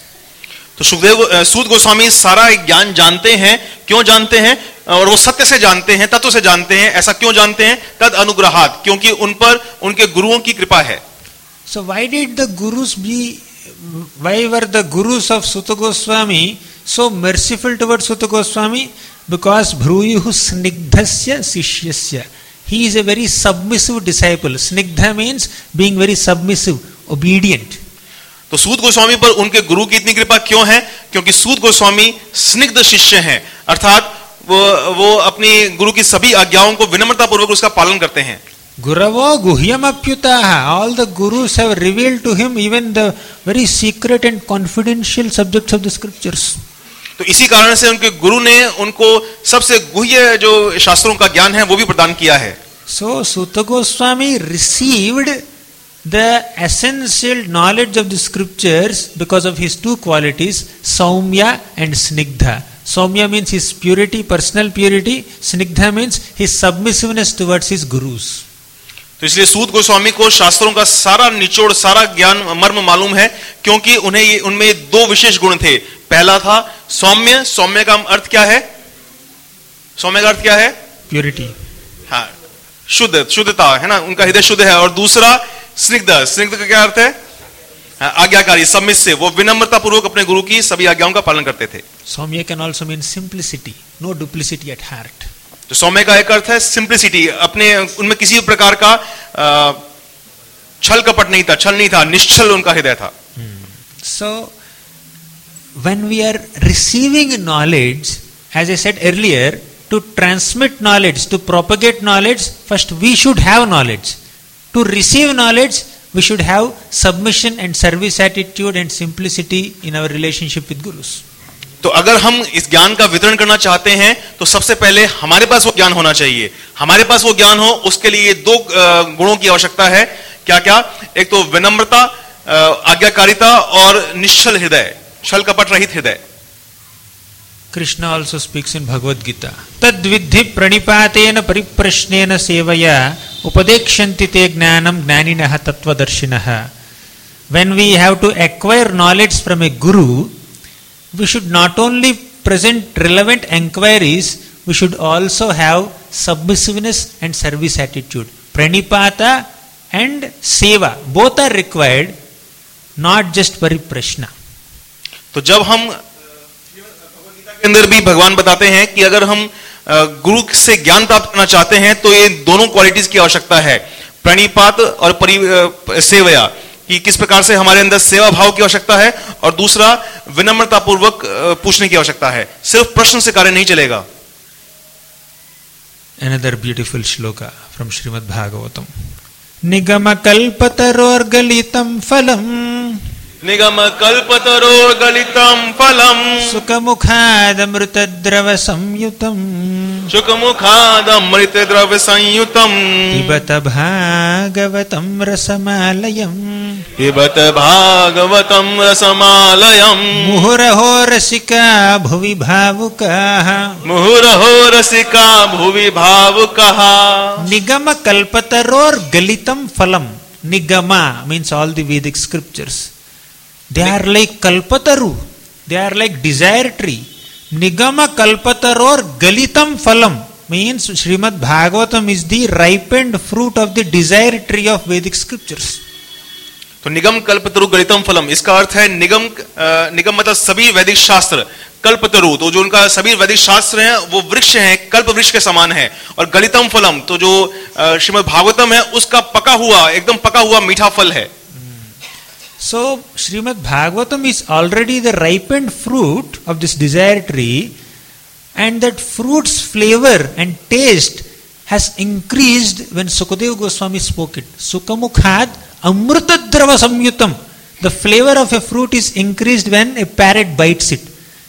Speaker 3: तो सुखदेव सूत गोस्वामी सारा ज्ञान जानते हैं। क्यों जानते हैं? और वो सत्य से जानते हैं, तत्व से जानते हैं। ऐसा क्यों जानते हैं? तद अनुग्रहात, क्योंकि उन पर उनके गुरुओं की कृपा है।
Speaker 1: So why did the gurus be, why were the gurus of Suta Goswami so merciful towards Suta Goswami? Because Bhruyuhu Snigdhasya Sishyasya. He is a very submissive disciple. Snigdha means being very submissive, obedient.
Speaker 3: तो सूत गोस्वामी पर उनके गुरु की इतनी कृपा क्यों है? क्योंकि सूत गोस्वामी स्निग्ध शिष्य हैं, अर्थात वो वो अपनी गुरु की सभी आज्ञाओं को विनम्रता पूर्वक उसका पालन करते हैं।
Speaker 1: Guravo guhyamapyutaha. All the gurus have revealed to him even the very secret and confidential subjects of the scriptures.
Speaker 3: तो इसी कारण से उनके गुरु ने उनको सबसे गुह्य जो शास्त्रों का ज्ञान है वो भी प्रदान किया है।
Speaker 1: So Suta Goswami received the essential knowledge of the scriptures because of his two qualities, Saumya and Snigdha. Saumya means his purity, personal purity. Snigdha means his submissiveness towards his gurus.
Speaker 3: तो इसलिए सूत गोस्वामी को शास्त्रों का सारा निचोड़, सारा ज्ञान मर्म मालूम है, क्योंकि उन्हें ये उनमें दो विशेष गुण थे। पहला था सौम्य। सौम्य का अर्थ क्या है? सौम्य का अर्थ क्या है?
Speaker 1: Purity.
Speaker 3: हाँ, शुद्ध, शुद्धता है ना, उनका हृदय शुद्ध है। और दूसरा स्निग्ध। स्निग्ध का क्या अर्थ है? हाँ, आज्ञाकारी, सबमिसिव। वो विनम्रता पूर्वक अपने गुरु की सभी आज्ञाओं का पालन करते थे।
Speaker 1: Saumya can also mean simplicity, no duplicity at heart.
Speaker 3: तो सौम्य का एक अर्थ है सिंप्लिसिटी, अपने उनमें किसी भी प्रकार का छल कपट नहीं था, छल नहीं था, निश्चल उनका हृदय था।
Speaker 1: So when we are receiving knowledge, as I said earlier, to transmit knowledge, to propagate knowledge, first we should have knowledge. To receive knowledge, we should have submission and service attitude and simplicity in our relationship with gurus.
Speaker 3: तो अगर हम इस ज्ञान का वितरण करना चाहते हैं तो सबसे पहले हमारे पास वो ज्ञान होना चाहिए। हमारे पास वो ज्ञान हो, उसके लिए दो गुणों की आवश्यकता है। क्या क्या? एक तो विनम्रता, आज्ञाकारिता और निश्चल हृदय, छल कपट रहित हृदय।
Speaker 1: Krishna also speaks in Bhagavad Gita. Tad vidhi pranipatena pariprashnena sevaya upadekshanti te jnanam jnaninaha tattvadarshinaha. When we have to acquire knowledge from a guru, we should not only present relevant enquiries, we should also have submissiveness and service attitude. Pranipata and seva, both are required, not just pariprashna.
Speaker 3: तो जब हम के अंदर भी भगवान बताते हैं कि अगर हम गुरु से ज्ञान प्राप्त करना चाहते हैं तो ये दोनों क्वालिटीज की आवश्यकता है, प्रणिपात और परि सेवया, कि किस प्रकार से हमारे अंदर सेवा भाव की आवश्यकता है, और दूसरा विनम्रता पूर्वक पूछने की आवश्यकता है। सिर्फ प्रश्न से कार्य नहीं चलेगा।
Speaker 1: Another beautiful shloka from Srimad Bhagavatam. Nigama kalpatarorgalitam phalam
Speaker 3: निगम कल्पतरो गलितम फलम
Speaker 1: सुखमुखाद अमृतद्रव संयुतम
Speaker 3: सुखमुखाद अमृत द्रव्य संयुतम
Speaker 1: पिबत भागवतम रसमालयम
Speaker 3: पिबत भागवतम रसमालयम
Speaker 1: मुहुरहो रसिका भुवि भावुकाः
Speaker 3: मुहुरहो रसिका भुवि भावुकाः।
Speaker 1: निगम कल्पतरोर गलितम फलम. Nigama means all the Vedic scriptures. They are like kalpataru. They are like desire tree. Nigama kalpataror galitam phalam means Srimad Bhagavatam is the ripened fruit of the desire tree of Vedic scriptures.
Speaker 3: तो निगम कल्पतरु गलितम फलम, इसका अर्थ है निगम निगम मतलब सभी वैदिक शास्त्र, कल्पतरु तो जो उनका सभी वैदिक शास्त्र हैं वो वृक्ष हैं, कल्प वृक्ष के समान है, और गलितम फलम तो जो श्रीमद् भागवतम है उसका पका हुआ, एकदम पका हुआ मीठा फल है।
Speaker 1: So Srimad Bhagavatam is already the ripened fruit of this desire tree, and that fruit's flavor and taste has increased when Sukadeva Goswami spoke it. Sukamukhad amrutadrava samyutam. The flavor of a fruit is increased when a parrot bites it.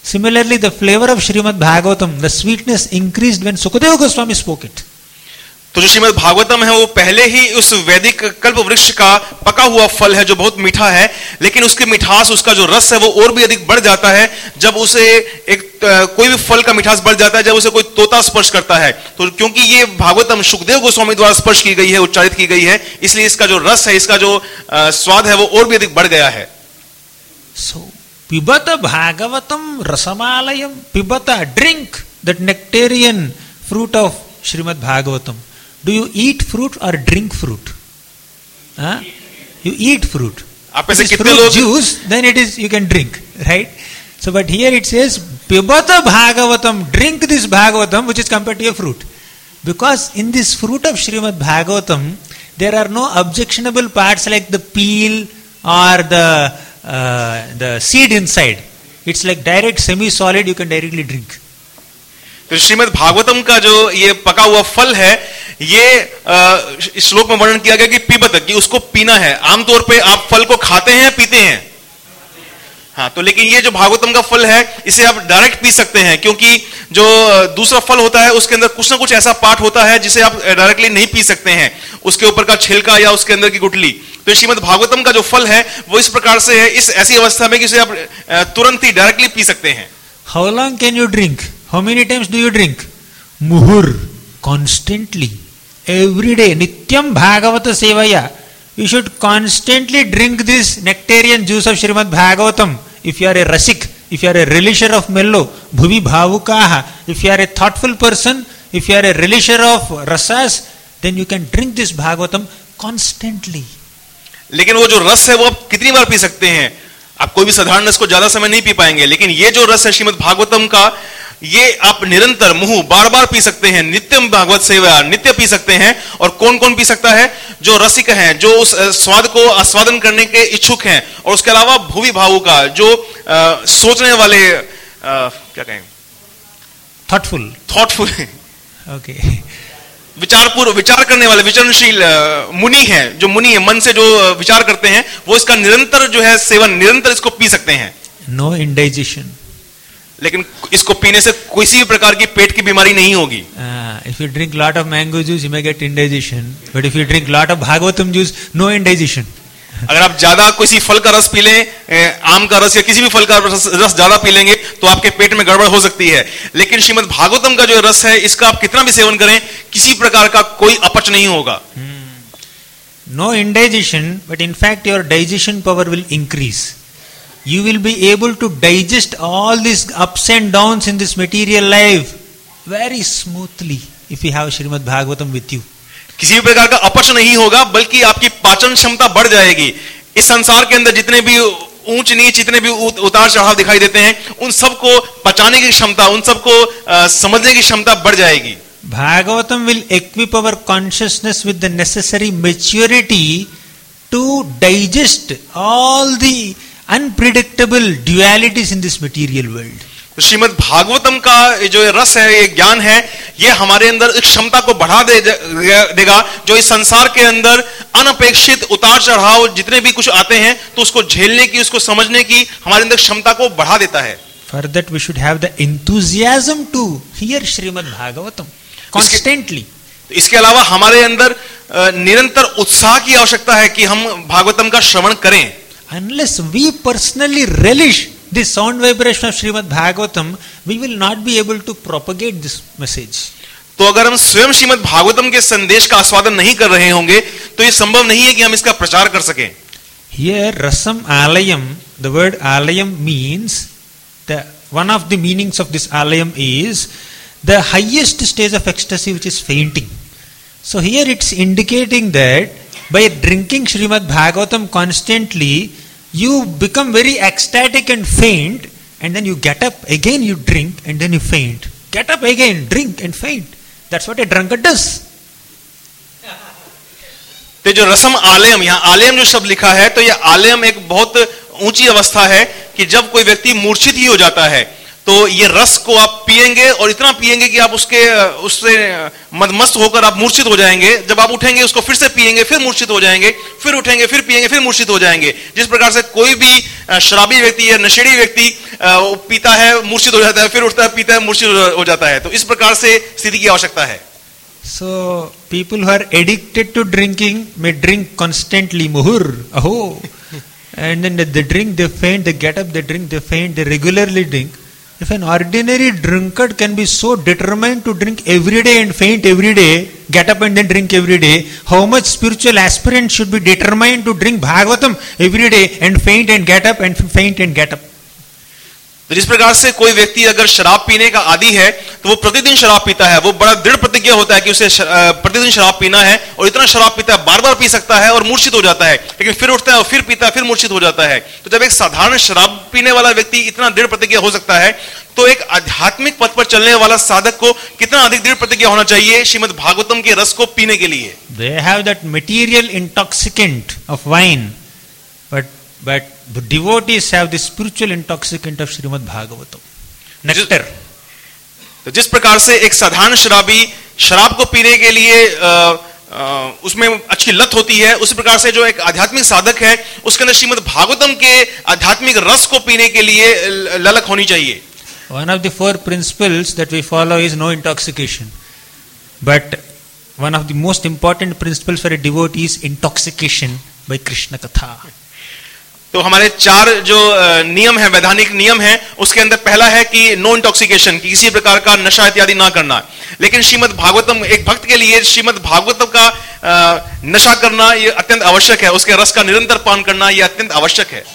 Speaker 1: Similarly, the flavor of Srimad Bhagavatam, the sweetness increased when Sukadeva Goswami spoke it.
Speaker 3: तो जो श्रीमद् भागवतम है वो पहले ही उस वैदिक कल्प वृक्ष का पका हुआ फल है जो बहुत मीठा है, लेकिन उसकी मिठास, उसका जो रस है वो और भी अधिक बढ़ जाता है जब उसे एक कोई भी फल का मिठास बढ़ जाता है जब उसे कोई तोता स्पर्श करता है। तो क्योंकि ये भागवतम सुखदेव गोस्वामी द्वारा स्पर्श की गई है, उच्चारित की गई है, इसलिए इसका जो रस है, इसका जो स्वाद है वो और भी अधिक बढ़ गया है।
Speaker 1: So pibata bhagavatam rasamalayam, pibata, drink that nectarian fruit of Srimad Bhagavatam. Do you eat fruit or drink fruit? Huh? You eat fruit.
Speaker 3: आप ऐसे
Speaker 1: If it is
Speaker 3: कितने
Speaker 1: fruit
Speaker 3: लोग
Speaker 1: juice, then it is you can drink, right? So, but here it says pibata bhagavatam, drink this bhagavatam, which is compared to a fruit, because in this fruit of Srimad Bhagavatam there are no objectionable parts like the peel or the uh, the seed inside. It's like direct semi-solid, you can directly drink.
Speaker 3: तो श्रीमद् भागवतम का जो ये पका हुआ फल है, ये श्लोक में वर्णन किया गया कि पीबत, कि उसको पीना है। आमतौर पे आप फल को खाते हैं, पीते हैं, हाँ, तो लेकिन ये जो भागवतम का फल है इसे आप डायरेक्ट पी सकते हैं, क्योंकि जो दूसरा फल होता है उसके अंदर कुछ ना कुछ ऐसा पार्ट होता है जिसे आप डायरेक्टली नहीं पी सकते हैं, उसके ऊपर का छिलका या उसके अंदर की गुठली। तो श्रीमद् भागवतम का जो फल है वो इस प्रकार से है, इस ऐसी अवस्था में कि इसे आप तुरंत ही डायरेक्टली पी सकते हैं।
Speaker 1: How long can you drink? How many times do you drink? Muhur, constantly, every day, nityam bhagavata sevaya. You should constantly drink this nectarian juice of Srimad Bhagavatam. If you are a rasik, if you are a relisher of mellow, bhuvi bhavukaha, if you are a thoughtful person, if you are a relisher of rasas, then you can drink this Bhagavatam constantly.
Speaker 3: लेकिन वो जो रस है वो आप कितनी बार P सकते हैं? आप कोई भी साधारण रस को ज्यादा समय नहीं पी पाएंगे, लेकिन ये जो रस है श्रीमद् भागवतम का, ये आप निरंतर मुंह बार बार पी सकते हैं। नित्यम भागवत सेवा, नित्य पी सकते हैं। और कौन कौन पी सकता है? जो रसिक हैं, जो उस स्वाद को आस्वादन करने के इच्छुक हैं, और उसके अलावा भूवि भावु का, जो आ, सोचने वाले, आ, क्या कहें,
Speaker 1: Thoughtful.
Speaker 3: Thoughtful,
Speaker 1: Okay.
Speaker 3: विचारपूर्व, विचार करने वाले, विचरणशील मुनि हैं, जो मुनि है, मन से जो विचार करते हैं, वो इसका निरंतर जो है सेवन, निरंतर इसको पी सकते हैं।
Speaker 1: No indigestion.
Speaker 3: लेकिन इसको पीने से किसी भी प्रकार की पेट की बीमारी नहीं होगी।
Speaker 1: Uh, if you drink lot of mango juice, you may get indigestion. But if you drink lot of Bhagavatam juice, no indigestion.
Speaker 3: अगर आप ज्यादा किसी फल का रस पी लें, आम का रस या किसी भी फल का रस, रस ज्यादा पी लेंगे तो आपके पेट में गड़बड़ हो सकती है। लेकिन श्रीमद् भागवतम का जो रस है, इसका आप कितना भी सेवन करें, किसी प्रकार का कोई अपच नहीं होगा।
Speaker 1: No indigestion, but in fact your digestion power will increase. You will be able to digest all these ups and downs in this material life very smoothly if you have Srimad Bhagavatam with you.
Speaker 3: किसी भी प्रकार का अपच नहीं होगा, बल्कि आपकी पाचन क्षमता बढ़ जाएगी। इस संसार के अंदर जितने भी ऊंच नीच, जितने भी उतार चढ़ाव दिखाई देते हैं, उन सबको पचाने की क्षमता, उन सबको समझने की क्षमता बढ़ जाएगी।
Speaker 1: Bhagavatam will equip our consciousness with the necessary maturity to digest all the unpredictable dualities in this material world.
Speaker 3: तो श्रीमद् भागवतम का जो रस है, ये ज्ञान है, ये हमारे अंदर एक क्षमता को बढ़ा दे, देगा, जो इस संसार के अंदर अनपेक्षित उतार चढ़ाव जितने भी कुछ आते हैं, तो उसको झेलने की, उसको समझने की हमारे अंदर क्षमता को बढ़ा देता है।
Speaker 1: For that we should have the enthusiasm to hear Srimad Bhagavatam constantly.
Speaker 3: इसके अलावा हमारे अंदर निरंतर उत्साह की आवश्यकता है कि हम भागवतम का श्रवण करें।
Speaker 1: Unless we personally relish the sound vibration of Srimad Bhagavatam, we will not be able to propagate this message.
Speaker 3: तो अगर हम स्वयं श्रीमद् भागवतम के संदेश का आस्वादन नहीं कर रहे होंगे, तो ये संभव नहीं है कि हम इसका प्रचार कर सकें।
Speaker 1: Here rasam alayam, the word alayam means, the one of the meanings of this alayam is the highest stage of ecstasy, which is fainting. So here it's indicating that by drinking Srimad Bhagavatam constantly, you become very ecstatic and faint, and then you get up again, you drink, and then you faint. Get up again, drink and faint. That's what a drunkard does.
Speaker 3: तो जो रसम आलयम, यहाँ आलयम जो शब्द लिखा है, तो ये आलयम एक बहुत ऊंची अवस्था है कि जब कोई व्यक्ति मूर्छित ही हो जाता है, तो ये रस को आप पिएंगे और इतना पिएंगे कि आप उसके उससे मदमस्त होकर आप मूर्छित हो जाएंगे। जब आप उठेंगे उसको फिर से पिएंगे, फिर मूर्छित हो जाएंगे, फिर उठेंगे, फिर पिएंगे, फिर मूर्छित हो जाएंगे। जिस प्रकार से कोई भी शराबी व्यक्ति या नशेड़ी व्यक्ति पीता है, मूर्छित हो जाता है, फिर उठता है, पीता है, मूर्छित हो जाता है। तो इस प्रकार से स्थिति की आवश्यकता है।
Speaker 1: So people who are addicted to drinking may drink constantly, muhur, aho, and then they drink, they faint, they get up, they drink, they faint, they regularly drink. If an ordinary drunkard can be so determined to drink every day and faint every day, get up and then drink every day, how much spiritual aspirant should be determined to drink Bhagavatam every day and faint and get up and faint and get up?
Speaker 3: तो जिस प्रकार से कोई व्यक्ति अगर शराब पीने का आदी है तो वो प्रतिदिन शराब पीता है, वो बड़ा दृढ़ प्रतिज्ञा होता है कि उसे प्रतिदिन शराब पीना है और इतना शराब पीता है, बार बार पी सकता है और मूर्छित हो जाता है, लेकिन फिर उठता है और फिर पीता है, फिर मूर्छित हो जाता है। तो जब एक साधारण शराब पीने वाला व्यक्ति इतना दृढ़ प्रतिज्ञा हो सकता है, तो एक आध्यात्मिक पथ पर चलने वाला साधक को कितना अधिक दृढ़ प्रतिज्ञा होना चाहिए श्रीमद् भागवतम के रस को पीने के लिए।
Speaker 1: They have that material intoxicant of wine, but but the devotees have the spiritual intoxicant of Srimad Bhagavatam, nectar.
Speaker 3: तो जिस प्रकार से एक साधारण शराबी शराब को पीने के लिए आ, आ, उसमें अच्छी लत होती है, उसी प्रकार से जो एक आध्यात्मिक साधक है उसके अंदर श्रीमद् भागवतम के आध्यात्मिक रस को पीने के लिए ललक होनी चाहिए।
Speaker 1: One of the four principles that we follow is no intoxication, but one of the most important principles for a devotee is intoxication by Krishna Katha.
Speaker 3: तो हमारे चार जो नियम है, वैधानिक नियम है, उसके अंदर पहला है कि नो इंटॉक्सिकेशन, कि किसी प्रकार का नशा इत्यादि ना करना। लेकिन श्रीमद् भागवतम, एक भक्त के लिए श्रीमद् भागवतम का नशा करना ये अत्यंत आवश्यक है, उसके रस का निरंतर पान करना ये अत्यंत आवश्यक है।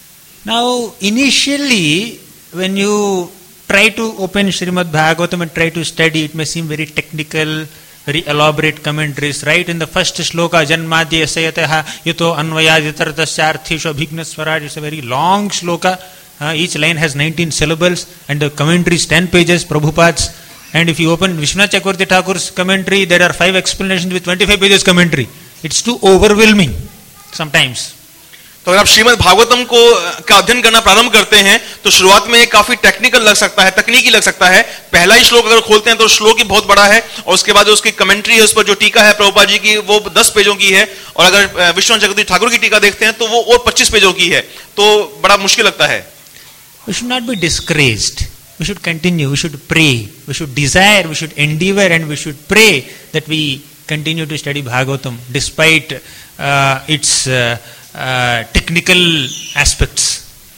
Speaker 1: Now initially when you try to open Srimad Bhagavatam and try to study, it may seem very technical, very elaborate commentaries. Right in the first shloka, Janmadya Sayataha Yuto Anvayaditartasarthisho Bhignaswaraj, is a very long shloka. Uh, each line has nineteen syllables and the commentary is ten pages, Prabhupada's. And if you open Vishwanath Chakravarti Thakur's commentary, there are five explanations with twenty-five pages commentary. It's too overwhelming sometimes.
Speaker 3: तो अगर आप श्रीमद् भागवतम को का अध्ययन करना प्रारंभ करते हैं तो शुरुआत में ये काफी टेक्निकल लग सकता है, तकनीकी लग सकता है। पहला ही श्लोक अगर खोलते हैं तो श्लोक ही बहुत बड़ा है और उसके बाद उसकी कमेंट्री है, उस पर जो टीका है प्रभुपाद जी की वो दस पेजों की है, और अगर विश्वनाथ चक्रवर्ती ठाकुर की टीका देखते हैं तो वो और पच्चीस पेजों की है, तो बड़ा मुश्किल लगता है।
Speaker 1: We should not be discouraged. We should continue. We should pray. We should desire. We should endeavor, and we should pray that we continue to study Bhagavatam despite uh, its uh, uh, technical aspects.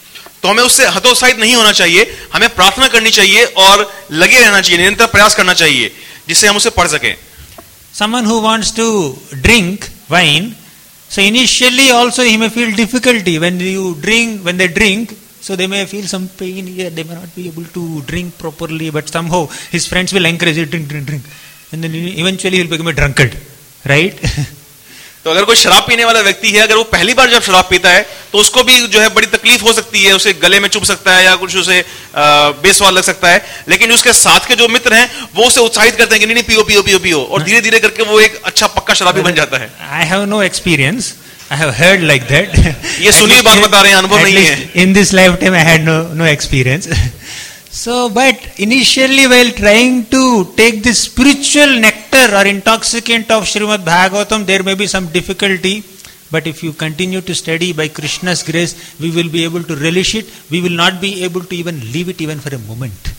Speaker 3: तो हमें उससे हतोत्साहित नहीं होना चाहिए, हमें प्रार्थना करनी चाहिए और लगे रहना चाहिए, निरंतर प्रयास करना चाहिए जिससे हम उसे पढ़ सकें।
Speaker 1: Someone who wants to drink wine, so initially also he may feel difficulty when you drink, when they drink. So they may feel some pain here, they may not be able to drink properly, but somehow his friends will encourage you, drink, drink, drink. And then eventually he will become a drunkard, right?
Speaker 3: तो अगर कोई शराब पीने वाला व्यक्ति है, अगर वो पहली बार जब शराब पीता है तो उसको भी जो है बड़ी तकलीफ हो सकती है, उसे गले में चुभ सकता है या कुछ उसे बेस्वाद लग सकता है, लेकिन उसके साथ के जो मित्र हैं वो उसे उत्साहित करते हैं कि नहीं नहीं पियो पियो पियो पियो, और धीरे धीरे करके वो एक अच्छा पक्का शराबी बन जाता है।
Speaker 1: I have no experience. I have heard like that.
Speaker 3: ये सुनी बात बता रहे हैं, अनुभव नहीं है।
Speaker 1: In this lifetime I had no no experience. So, but initially while trying to take the spiritual nectar or intoxicant of Srimad Bhagavatam, there may be some difficulty. But if you continue to study by Krishna's grace, we will be able to relish it. We will not be able to even leave it even for a moment.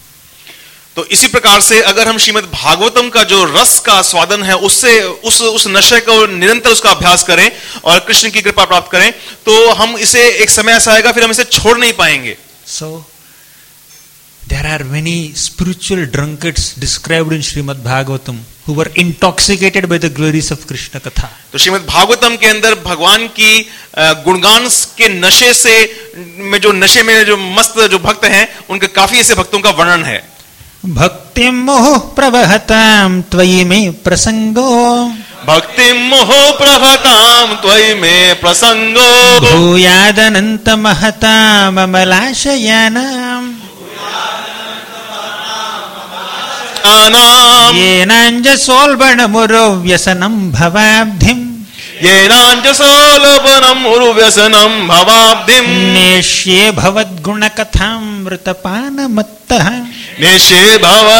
Speaker 3: तो इसी प्रकार से अगर हम श्रीमद् भागवतम का जो रस का स्वादन है उससे उस उस नशे को निरंतर उसका अभ्यास करें और कृष्ण की कृपा प्राप्त करें, तो हम इसे एक समय ऐसा आएगा फिर हम इसे छोड़ नहीं पाएंगे।
Speaker 1: So there are many spiritual drunkards described in Srimad Bhagavatam who were intoxicated by the glories of Krishna Katha.
Speaker 3: तो श्रीमद् भागवतम के अंदर भगवान की गुणगान के नशे से में जो नशे में जो मस्त जो भक्त हैं उनके काफी ऐसे भक्तों का वर्णन है।
Speaker 1: भक्तिं मोह प्रवहतां त्वयि मे प्रसंगो,
Speaker 3: भक्तिं मोह प्रवहतां त्वयि मे प्रसंगो,
Speaker 1: भूयादनंत महतां अमलाशयानां,
Speaker 3: आनां
Speaker 1: येनांज सोल्बण मुरो व्यसनं भवाब्धिं,
Speaker 3: येनाञ्जसोलभनम् उरुव्यसनम् भवाब्धिम्
Speaker 1: नेष्ये भवद्गुणकथामृतपानमत्तः
Speaker 3: निश्चे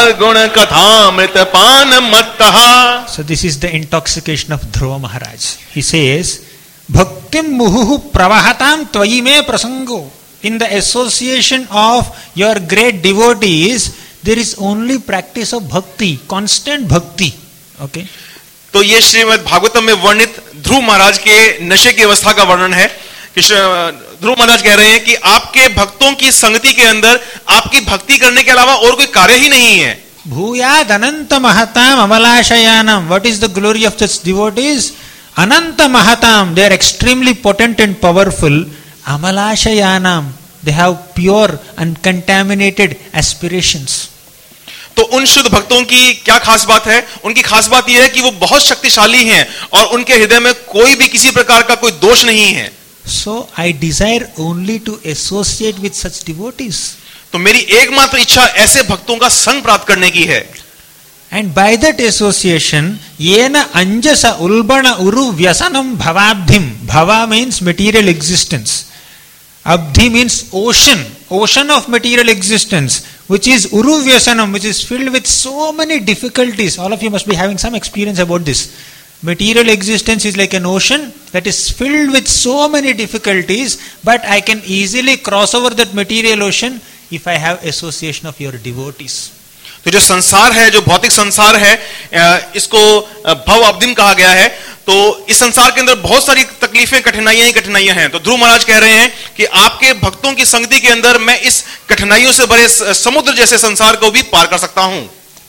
Speaker 3: भवद्गुणकथामृतपानमत्तः.
Speaker 1: So this is the intoxication of Dhruva Maharaj. He says, Bhaktim muhuhu pravahatam tvayi me prasango. In the association of your great devotees, there is only practice of bhakti, constant bhakti. Okay?
Speaker 3: तो ये श्रीमद् भागवतम में वर्णित ध्रुव महाराज के नशे की अवस्था का वर्णन है कि ध्रुव महाराज कह रहे हैं कि आपके भक्तों की संगति के अंदर आपकी भक्ति करने के अलावा और कोई कार्य ही नहीं है.
Speaker 1: भूयाद अनंत महताम अमलाशयानम. What is the glory of such devotees? Ananta Mahatam, they are extremely potent and powerful. Amalashayanam, they have pure, uncontaminated aspirations.
Speaker 3: तो उन शुद्ध भक्तों की क्या खास बात है? उनकी खास बात यह है कि वो बहुत शक्तिशाली हैं और उनके हृदय में कोई भी किसी प्रकार का कोई दोष नहीं है.
Speaker 1: So I desire only to associate with such devotees.
Speaker 3: तो मेरी एकमात्र इच्छा ऐसे भक्तों का संग प्राप्त करने की है.
Speaker 1: And by that association, yena anjasa ulbana uru vyasanam bhavabdhim. Bhava means material existence. Abdhi means ocean, ocean of material existence, which is uru vyasanam, which is filled with so many difficulties. All of you must be having some experience about this. Material existence is like an ocean that is filled with so many difficulties, but I can easily cross over that material ocean if I have association of your devotees.
Speaker 3: तो जो संसार है, जो भौतिक संसार है, इसको भव अब्धिम कहा गया है. तो इस संसार के अंदर बहुत सारी तकलीफें, कठिनाइयां ही कठिनाइयां हैं. तो ध्रुव महाराज कह रहे हैं कि आपके भक्तों की संगति के अंदर मैं इस कठिनाइयों से भरे समुद्र जैसे संसार को भी पार कर सकता हूं.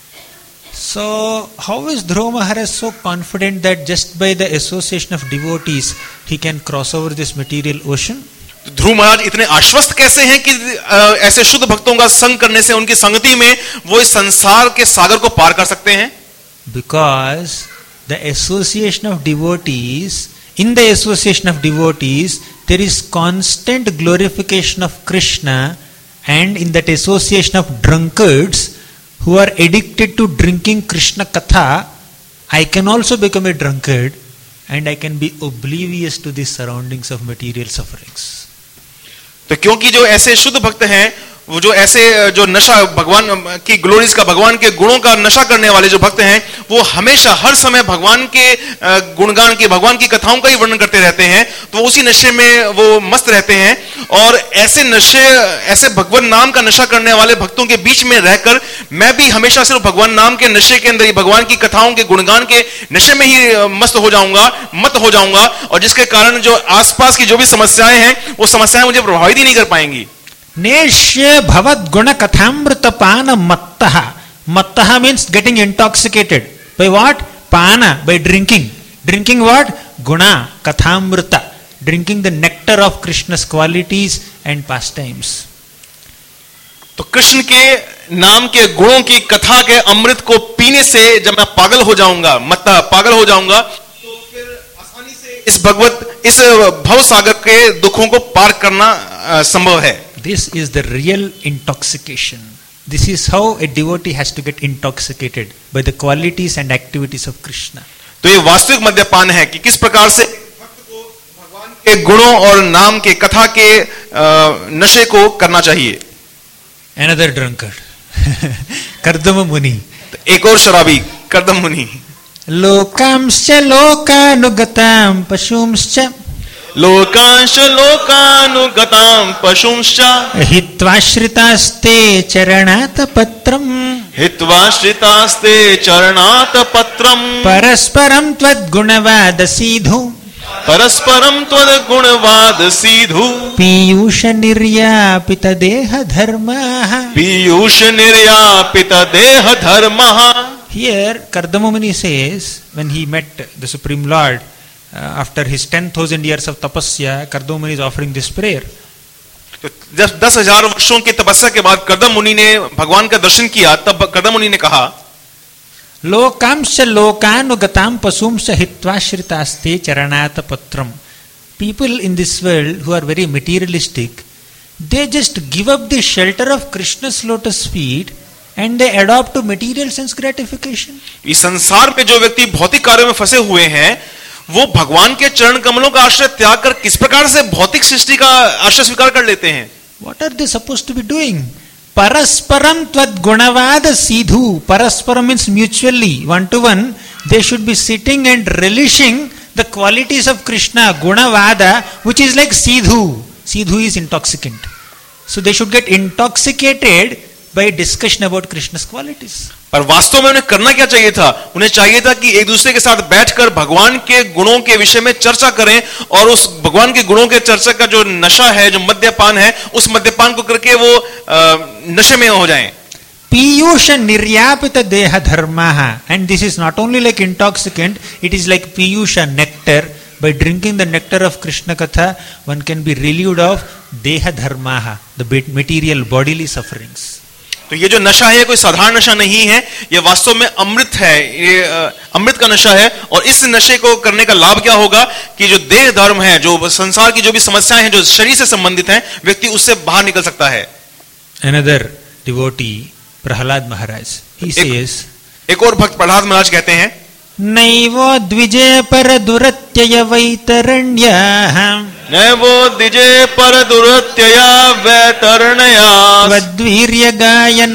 Speaker 1: So how is Dhruva Maharaj so confident that just by the association of devotees he can cross over this material ocean?
Speaker 3: ध्रुव महाराज इतने आश्वस्त कैसे हैं कि ऐसे शुद्ध भक्तों का संग करने से, उनकी संगति में वो इस संसार के सागर को पार कर सकते हैं?
Speaker 1: Because the association of devotees, in the association of devotees, there is constant glorification of Krishna, and in that association of drunkards who are addicted to drinking Krishna Katha, I can also become a drunkard and I can be oblivious to the surroundings of material sufferings.
Speaker 3: तो क्योंकि जो ऐसे शुद्ध भक्त हैं, वो जो ऐसे जो नशा भगवान की ग्लोरीज का, भगवान के गुणों का नशा करने वाले जो भक्त हैं, वो हमेशा हर समय भगवान के गुणगान की, भगवान की कथाओं का ही वर्णन करते रहते हैं. तो उसी नशे में वो मस्त रहते हैं. और ऐसे नशे, ऐसे भगवान नाम का नशा करने वाले भक्तों के बीच में रहकर मैं भी हमेशा सिर्फ भगवान नाम के नशे के अंदर ही, भगवान की कथाओं के गुणगान के नशे में ही मस्त हो जाऊंगा, मत हो जाऊंगा. और जिसके कारण जो आसपास की जो भी समस्याएं हैं, वो समस्याएं मुझे प्रभावित ही नहीं कर पाएंगी.
Speaker 1: Neshya bhavad guna kathamrita pana mattaha. Mattaha means getting intoxicated. By what? Pana, by drinking. Drinking what? Guna, kathamrita. Drinking the nectar of Krishna's qualities and pastimes.
Speaker 3: तो कृष्ण के नाम के गुणों की कथा के अमृत को पीने से जब मैं पागल हो जाऊंगा, मत्ता पागल हो जाऊंगा, तो फिर आसानी से इस भगवत, इस भव सागर के दुखों को पार करना संभव है.
Speaker 1: This is the real intoxication. This is how a devotee has to get intoxicated, by the qualities and activities of Krishna.
Speaker 3: तो ये वास्तविक मद्यपान है कि किस प्रकार से भक्त को भगवान के गुणों और नाम के कथा के नशे को करना चाहिए.
Speaker 1: Another drunkard, Kardama Muni.
Speaker 3: एक और शराबी कर्दम मुनि.
Speaker 1: लोकांश्च लोकानुगतां पशुंश्च
Speaker 3: लोकांश लोकानुगतां पशुंश्च
Speaker 1: हित्वाश्रितास्ते चरणात् पत्रम्
Speaker 3: हित्वाश्रितास्ते चरणात् पत्रम्
Speaker 1: परस्परं त्वद्गुणवाद सीधु
Speaker 3: परस्परं त्वद्गुणवाद सीधु
Speaker 1: पीयूष निर्यापित देह धर्मः
Speaker 3: पीयूष निर्यापित देह धर्मः.
Speaker 1: Here Kardama Muni says, when he met the Supreme Lord, Uh, after his ten thousand years of tapasya, Kardama Muni is offering this prayer.
Speaker 3: तो जब दस हजार वर्षों की तपस्या के बाद कर्दम मुनि ने भगवान का दर्शन किया, तब कर्दम मुनि ने कहा,
Speaker 1: लोकांश लोकानुगतां पशुंश्च हित्वाश्रितास्ते चरणात् पत्रम. People in this world who are very materialistic, they just give up the shelter of Krishna's lotus feet and they adopt to material sense gratification.
Speaker 3: इस संसार में जो व्यक्ति भौतिक कार्यों में फंसे हुए हैं, वो भगवान के चरण कमलों का आश्रय त्याग कर किस प्रकार से भौतिक सृष्टि का आश्रय स्वीकार कर लेते हैं?
Speaker 1: What are they supposed to be doing? Parasparam tvad gunavada sidhu. Parasparam means mutually, one to one. They should be sitting and relishing the qualities of Krishna, gunavada, which is like sidhu. Sidhu is intoxicant. So they should get intoxicated by discussion about Krishna's qualities.
Speaker 3: पर वास्तव में उन्हें करना क्या चाहिए था? उन्हें चाहिए था कि एक दूसरे के साथ बैठकर भगवान के गुणों के विषय में चर्चा करें और उस भगवान के गुणों के चर्चा का जो नशा है, जो मद्यपान है, उस मद्यपान को करके वो आ, नशे में हो जाएं।
Speaker 1: Piyusha niryapita deha dharmaha, and this is not only like intoxicant, it is like piyusha nectar. By drinking the nectar of Krishna Katha, one can be relieved of deha dharmaha, the material bodily sufferings.
Speaker 3: तो ये जो नशा है, ये कोई साधारण नशा नहीं है, ये वास्तव में अमृत है, ये अमृत का नशा है। और इस नशे को करने का लाभ क्या होगा कि जो देह धर्म है, जो संसार की जो भी समस्याएं हैं, जो शरीर से संबंधित हैं, व्यक्ति उससे बाहर निकल सकता है।
Speaker 1: Another devotee, Prahlad Maharaj, he says,
Speaker 3: एक और भक्त प्रहलाद महाराज कहते हैं,
Speaker 1: नैवो द्विजे पर दुरत्यय वैतरण्यः
Speaker 3: नैवो द्विजे पर दुरत्यया वैतरण्या
Speaker 1: त्वद्वीर्य गायन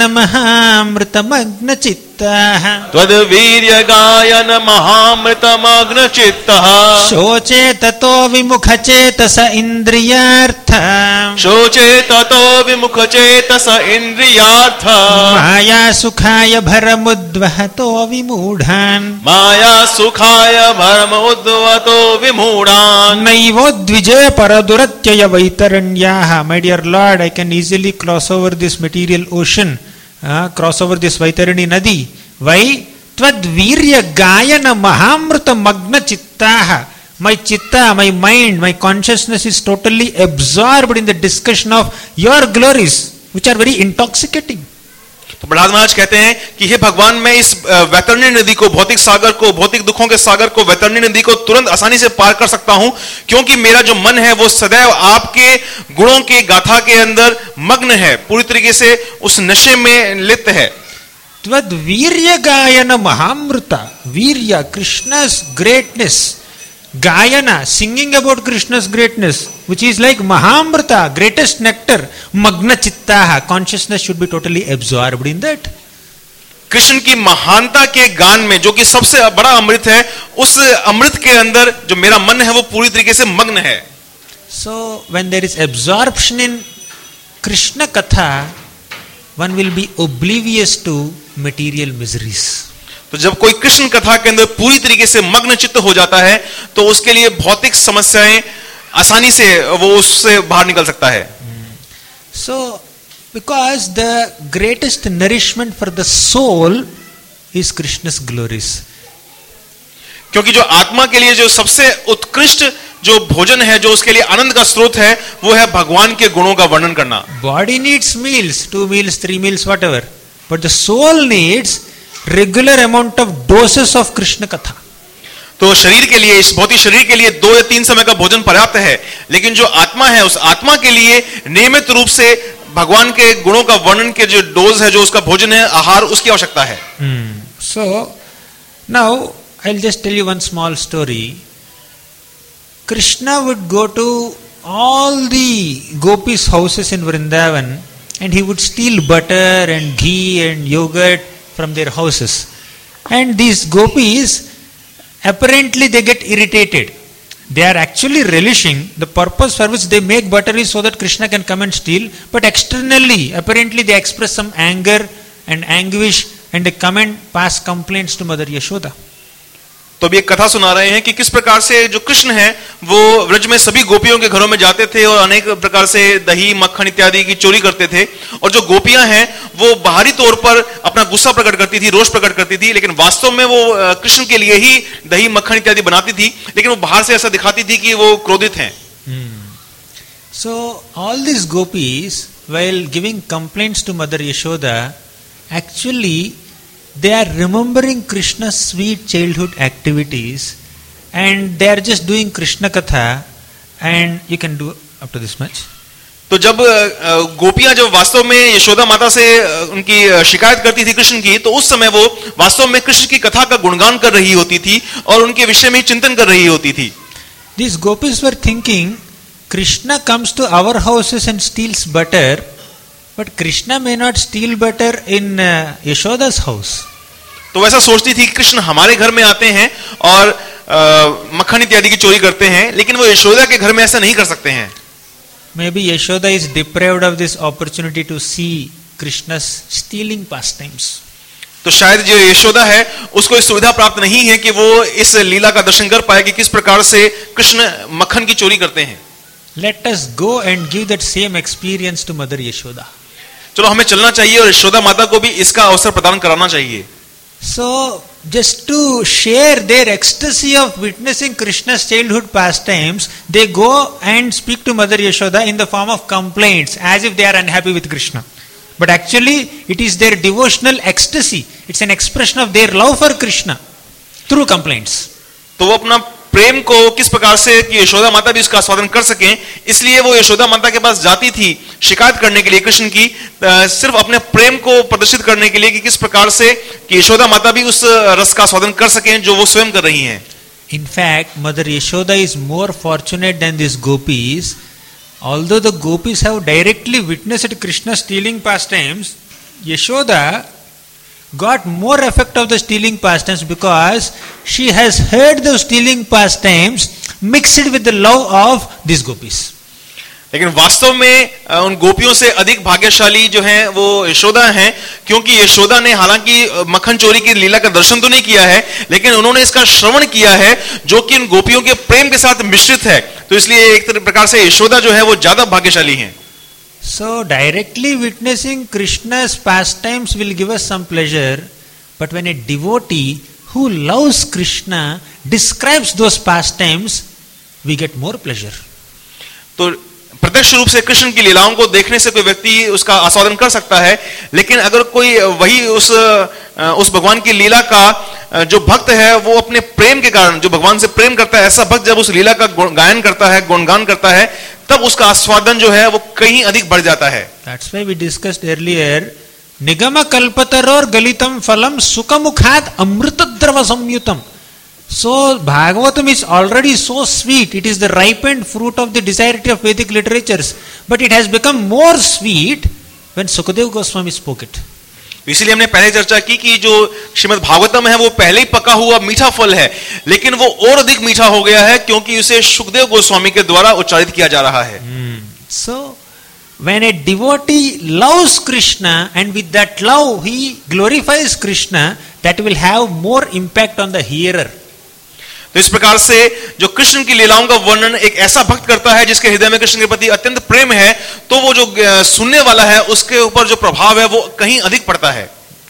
Speaker 1: महामृतमग्न चित्तः
Speaker 3: त्वद्वीर्य गायन महामृतमग्न चित्तः
Speaker 1: शोचे ततो विमुख चेतस इंद्रियार्थ
Speaker 3: शोचे ततो विमुख चेतस इंद्रियार्थ
Speaker 1: माया सुखाय भरमुद्वहतो विमूढान्
Speaker 3: माया सुखाय भरमुद्वहतो विमूढान्
Speaker 1: नैवो द्विजे Paraduratyaya Vaitaranyah. My dear Lord, I can easily cross over this material ocean, uh, cross over this Vaitarani Nadi. Why? Tvad virya gayana mahamrita magna chittaha. My chitta, my mind, my consciousness is totally absorbed in the discussion of your glories, which are very intoxicating.
Speaker 3: तो प्रहलाद महाराज कहते हैं कि हे भगवान, मैं इस वैतरणी नदी को, भौतिक सागर को, भौतिक दुखों के सागर को, वैतरणी नदी को तुरंत आसानी से पार कर सकता हूं, क्योंकि मेरा जो मन है वो सदैव आपके गुणों के गाथा के अंदर मग्न है, पूरी तरीके से उस नशे में लिप्त है।
Speaker 1: त्वद वीर्य गायन महामृता, वीर्य, Krishna's greatness, Gayana, singing about Krishna's greatness, which is like Mahamrita, greatest nectar, Magna Chittaha, consciousness should be totally absorbed in that.
Speaker 3: Krishna की महानता के गान में, जो कि सबसे बड़ा अमृत है, उस अमृत के अंदर जो मेरा मन है वो पूरी तरीके से मग्न है।
Speaker 1: So when there is absorption in Krishna Katha, one will be oblivious to material miseries.
Speaker 3: तो जब कोई कृष्ण कथा के अंदर पूरी तरीके से मग्न चित्त हो जाता है, तो उसके लिए भौतिक समस्याएं आसानी से वो उससे बाहर निकल सकता है।
Speaker 1: So, because the greatest nourishment for the soul is Krishna's glories.
Speaker 3: क्योंकि जो आत्मा के लिए जो सबसे उत्कृष्ट जो भोजन है, जो उसके लिए आनंद का स्रोत है, वो है भगवान के गुणों का वर्णन करना।
Speaker 1: Body needs meals, two meals, three meals, whatever, but the soul needs regular amount of doses of Krishna Katha.
Speaker 3: तो शरीर के लिए, इस भौतिक शरीर के लिए दो या तीन समय का भोजन पर्याप्त है, लेकिन जो आत्मा है, उस आत्मा के लिए नियमित रूप से भगवान के गुणों का वर्णन के जो डोज है, जो उसका भोजन है, आहार, उसकी आवश्यकता है।
Speaker 1: hmm. So now I'll just tell you one small story. Krishna would go to all the gopis' houses in Vrindavan and he would steal butter and ghee and yogurt from their houses. And these gopis, apparently they get irritated. They are actually relishing. The purpose for which they make butter is so that Krishna can come and steal. But externally, apparently they express some anger and anguish and they come and pass complaints to Mother Yashoda.
Speaker 3: तो अभी एक कथा सुना रहे हैं कि किस प्रकार से जो कृष्ण है वो व्रज में सभी गोपियों के घरों में जाते थे और अनेक प्रकार से दही, मक्खन इत्यादि की चोरी करते थे। और जो गोपियां हैं वो बाहरी तौर पर अपना गुस्सा प्रकट करती थी, रोष प्रकट करती थी, लेकिन वास्तव में वो कृष्ण के लिए ही दही, मक्खन इत्यादि बनाती थी, लेकिन वो बाहर से ऐसा दिखाती थी कि वो क्रोधित हैं।
Speaker 1: So all these gopis, while giving complaints to Mother Yashoda, actually they are remembering Krishna's sweet childhood activities and they are just doing Krishna Katha, and you can do up to this much.
Speaker 3: तो जब अ, गोपियां जब वास्तव में यशोदा माता से अ, उनकी अ, शिकायत करती थी कृष्ण की, तो उस समय वो वास्तव में कृष्ण की कथा का गुणगान कर रही होती थी और उनके विषय में चिंतन कर रही होती थी.
Speaker 1: These gopis were thinking, Krishna comes to our houses and steals butter, but Krishna may not steal butter in uh, Yashoda's house.
Speaker 3: तो वैसा सोचती थी कि कृष्ण हमारे घर में आते हैं और अ, मक्खन इत्यादि की चोरी करते हैं, लेकिन वो यशोदा के घर में ऐसा नहीं कर सकते हैं.
Speaker 1: Maybe Yashoda is deprived of this opportunity to see Krishna's stealing pastimes.
Speaker 3: तो शायद जो यशोदा है उसको इस सुविधा प्राप्त नहीं है कि वो इस लीला का दर्शन कर पाए कि किस प्रकार से कृष्ण मक्खन की चोरी करते हैं.
Speaker 1: Let us go and give that same experience to Mother Yashoda.
Speaker 3: चलो हमें चलना चाहिए और यशोदा माता को भी इसका अवसर प्रदान कराना चाहिए.
Speaker 1: So, just to share their ecstasy of witnessing Krishna's childhood pastimes, they go and speak to Mother Yashoda in the form of complaints, as if they are unhappy with Krishna. But actually, it is their devotional ecstasy. It's an expression of their love for Krishna through complaints.
Speaker 3: तो वो अपना प्रेम को किस प्रकार से कि यशोदा माता भी उसका आस्वादन कर सकें, इसलिए वो यशोदा माता के पास जाती थी शिकायत करने के लिए कृष्ण की, सिर्फ अपने प्रेम को प्रदर्शित करने के लिए कि किस प्रकार से कि यशोदा माता भी उस रस का आस्वादन कर सकें जो वो स्वयं कर रही हैं.
Speaker 1: In fact, Mother Yashoda is more fortunate than these gopis. Although the gopis have directly witnessed Krishna stealing pastimes, Yashoda got more effect of the stealing pastimes because she has heard the stealing pastimes mixed with the love of these gopis.
Speaker 3: लेकिन वास्तव में उन गोपियों से अधिक भाग्यशाली जो हैं वो यशोदा हैं, क्योंकि यशोदा ने हालांकि मक्खन चोरी की लीला का दर्शन तो नहीं किया है, लेकिन उन्होंने इसका श्रवण किया है जो कि इन गोपियों के प्रेम के साथ मिश्रित है. तो इसलिए एक प्रकार से यशोदा जो है वो ज्यादा भाग्यशाली हैं.
Speaker 1: So directly witnessing Krishna's pastimes will give us some pleasure, but when a devotee who loves Krishna describes those pastimes, we get more pleasure.
Speaker 3: तो प्रत्यक्ष रूप से कृष्ण की लीलाओं को देखने से कोई व्यक्ति उसका आस्वादन कर सकता है, लेकिन अगर कोई वही उस उस भगवान की लीला का जो भक्त है वो अपने प्रेम के कारण जो भगवान से प्रेम करता है, ऐसा भक्त जब उस लीला का गायन करता है, गुणगान करता है, तब उसका आस्वादन जो है वो कहीं अधिक बढ़ जाता है.
Speaker 1: That's why we discussed earlier, निगम कल्पतरोर गलितम फलम सुखमुखात अमृतद्रव संयुतम. So Bhagavatam is already so sweet. It is the ripened fruit of the desirety of Vedic literatures, but it has become more sweet when Sukadeva Goswami spoke it.
Speaker 3: इसलिए हमने पहले चर्चा की कि जो श्रीमद् भागवतम है वो पहले ही पका हुआ मीठा फल है, लेकिन वो और अधिक मीठा हो गया है क्योंकि उसे सुखदेव गोस्वामी के द्वारा उच्चारित किया जा रहा है.
Speaker 1: hmm. So when a devotee loves Krishna and with that love he glorifies Krishna, that will have more impact on the hearer.
Speaker 3: तो इस प्रकार से जो कृष्ण की लीलाओं का वर्णन एक ऐसा भक्त करता है जिसके हृदय में कृष्ण के प्रति अत्यंत प्रेम है, तो वो जो सुनने वाला है उसके ऊपर जो प्रभाव है वो कहीं अधिक पड़ता है.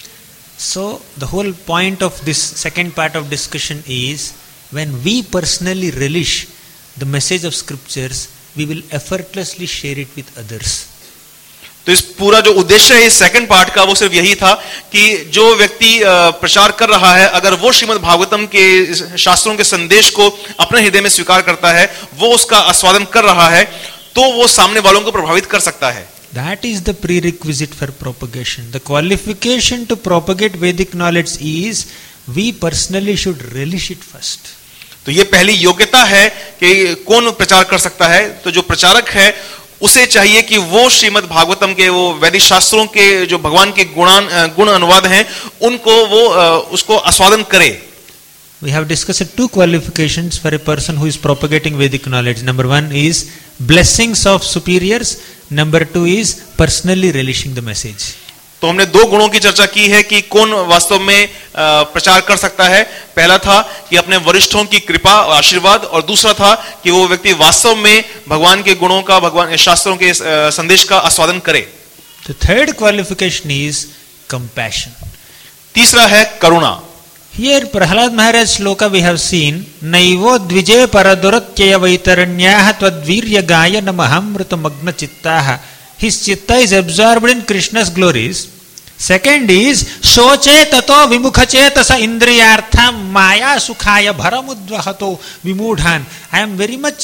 Speaker 1: So the whole point of this second part of discussion is, when we personally relish the message of scriptures, we will effortlessly share it with others.
Speaker 3: तो इस पूरा जो उद्देश्य है इस सेकंड पार्ट का वो सिर्फ यही था कि जो व्यक्ति प्रचार कर रहा है, अगर वो श्रीमद् भागवतम के शास्त्रों के संदेश को अपने हृदय में स्वीकार करता है, वो उसका आस्वादन कर रहा है, तो वो सामने वालों को प्रभावित कर सकता है.
Speaker 1: That is the prerequisite for propagation. The qualification to propagate Vedic knowledge is we personally should relish it first.
Speaker 3: तो ये पहली योग्यता है कि कौन प्रचार कर सकता है. तो जो प्रचारक है उसे चाहिए कि वो श्रीमद् भागवतम के वो वैदिक शास्त्रों के जो भगवान के गुणान गुण अनुवाद हैं उनको वो उसको आस्वादन करे.
Speaker 1: We have discussed two qualifications for a person who is propagating Vedic knowledge. Number one is blessings of superiors. Number two is personally relishing the message.
Speaker 3: तो हमने दो गुणों की चर्चा की है कि कौन वास्तव में प्रचार कर सकता है. पहला था कि अपने वरिष्ठों की कृपा और आशीर्वाद, और दूसरा था कि वो व्यक्ति वास्तव में भगवान के गुणों का, भगवान शास्त्रों के संदेश का आस्वादन करे.
Speaker 1: The third qualification is compassion.
Speaker 3: तीसरा है करुणा.
Speaker 1: Here Prahlad Maharaj shloka we have seen, naivo dvije paraduratya vaitaranyah twadvirya gaya namahamrita magna chittaha. His chitta is absorbed in Krishna's glories. Second is soche tato vimukachetasa indriyartha maya sukhaya bharamudvahato vimudhan. I am very much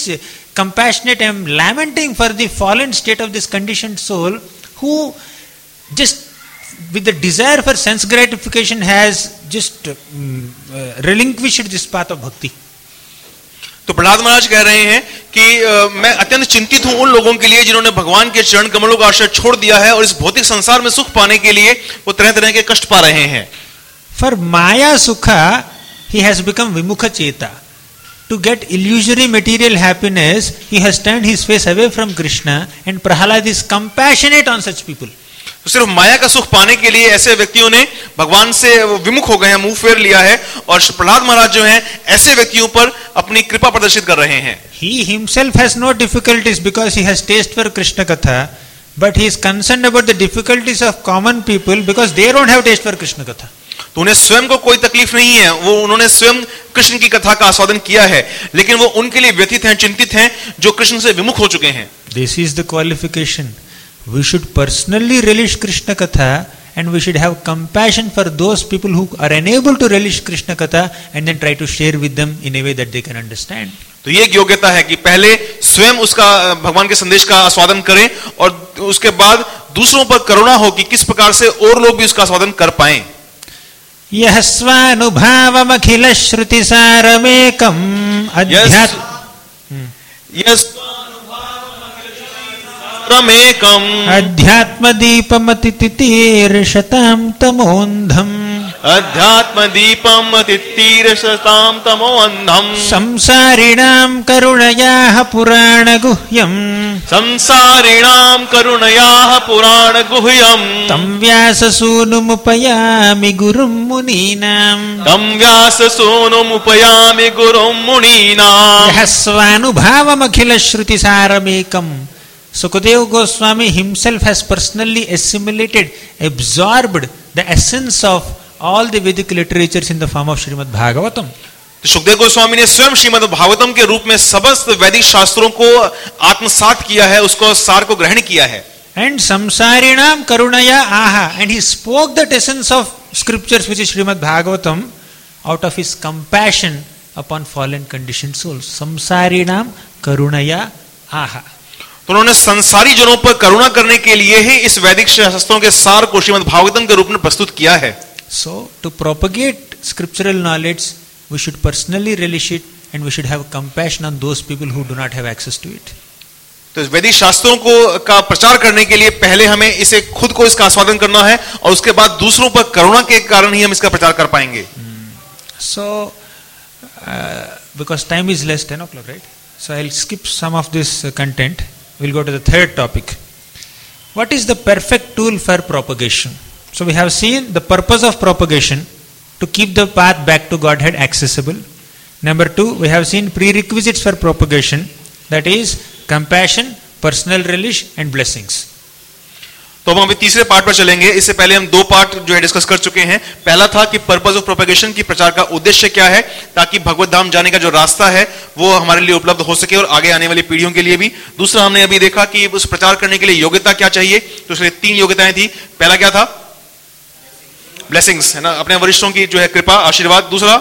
Speaker 1: compassionate and lamenting for the fallen state of this conditioned soul, who just with the desire for sense gratification has just um, uh, relinquished this path of bhakti.
Speaker 3: तो प्रहलाद महाराज कह रहे हैं कि आ, मैं अत्यंत चिंतित हूं उन लोगों के लिए जिन्होंने भगवान के चरण कमलों का आश्रय छोड़ दिया है और इस भौतिक संसार में सुख पाने के लिए वो तरह तरह के कष्ट पा रहे हैं.
Speaker 1: For Maya Sukha, he has become Vimukha Cheta. To get illusory material happiness, he has turned his face away from Krishna, and Prahalad is compassionate on such people.
Speaker 3: तो सिर्फ माया का सुख पाने के लिए ऐसे व्यक्तियों ने भगवान से विमुख हो गए हैं, मुंह फेर लिया है, और प्रहलाद महाराज जो हैं ऐसे व्यक्तियों पर अपनी कृपा प्रदर्शित कर रहे हैं.
Speaker 1: He himself has no difficulties because he has taste for Krishna Katha, but he is concerned about the difficulties of common people because they don't have taste for Krishna Katha.
Speaker 3: तो उन्हें स्वयं को कोई तकलीफ नहीं है, वो उन्होंने स्वयं कृष्ण की कथा का आस्वादन किया है, लेकिन वो उनके लिए व्यथित हैं, चिंतित हैं जो कृष्ण से विमुख हो चुके हैं.
Speaker 1: This is the qualification. We should personally relish Krishna Katha, and we should have compassion for those people who are unable to relish Krishna Katha, and then try to share with them in a way that they can understand.
Speaker 3: तो ये योग्यता है कि पहले स्वयं उसका भगवान के संदेश का आस्वादन करें और उसके बाद दूसरों पर करुणा हो कि किस प्रकार से और लोग भी उसका आस्वादन कर पाएं.
Speaker 1: यह स्वानुभावमखिल श्रुति सारमेकम अध्यात्म अध्यात्मदीपमतितीर्षतां तमोन्धम्
Speaker 3: अध्यात्मदीपमतितीर्षतां तमोन्धम्
Speaker 1: संसारिणां करुणयाः पुराणगुह्यम्
Speaker 3: संसारिणां करुणयाः पुराणगुह्यम्
Speaker 1: तं व्याससूनुमुपयामि गुरुं मुनीनां
Speaker 3: तं व्याससूनुमुपयामि गुरुं मुनीनां
Speaker 1: यः स्वानुभावमखिल श्रुतिसारमेकम्. Sukadeva Goswami himself has personally assimilated, absorbed the essence of all the Vedic literatures in the form of Srimad Bhagavatam.
Speaker 3: तो सुखदेव गोस्वामी ने स्वयं श्रीमद् भागवतम के रूप में समस्त वैदिक शास्त्रों को आत्मसात किया है, उसको सार को ग्रहण किया है.
Speaker 1: And samsarinam karunaya aha, and he spoke that essence of scriptures which is Srimad Bhagavatam out of his compassion upon fallen conditioned souls. Samsarinam karunaya aha.
Speaker 3: तो उन्होंने संसारी जनों पर करुणा करने के लिए ही इस वैदिक शास्त्रों के सार को श्रीमद् भागवतम के रूप में प्रस्तुत किया है.
Speaker 1: So to propagate scriptural knowledge, we should personally relish it, and we should have compassion on those people who do not have access to it.
Speaker 3: तो वैदिक शास्त्रों को का प्रचार करने के लिए पहले हमें इसे खुद को इसका आस्वादन करना है, और उसके बाद दूसरों पर करुणा के कारण ही हम इसका प्रचार कर पाएंगे.
Speaker 1: So uh, because time is less, ten o'clock, right? So I'll skip some of this uh, content. We'll go to the third topic. What is the perfect tool for propagation? So we have seen the purpose of propagation, to keep the path back to Godhead accessible. Number two, we have seen prerequisites for propagation, that is compassion, personal relish and blessings.
Speaker 3: तो हम अभी तीसरे part पर चलेंगे. इससे पहले हम दो पार्ट जो है डिस्कस कर चुके हैं. पहला था कि पर्पस ऑफ प्रोपेगेशन की प्रचार का उद्देश्य क्या है, ताकि भगवत धाम जाने का जो रास्ता है वो हमारे लिए उपलब्ध हो सके और आगे आने वाली पीढ़ियों के लिए भी. दूसरा हमने अभी देखा कि उस प्रचार करने के लिए योग्यता क्या चाहिए. तो उसके लिए तीन योग्यताएं थी. पहला क्या था? ब्लेसिंग्स, है ना, अपने वरिष्ठों की जो है कृपा, आशीर्वाद. दूसरा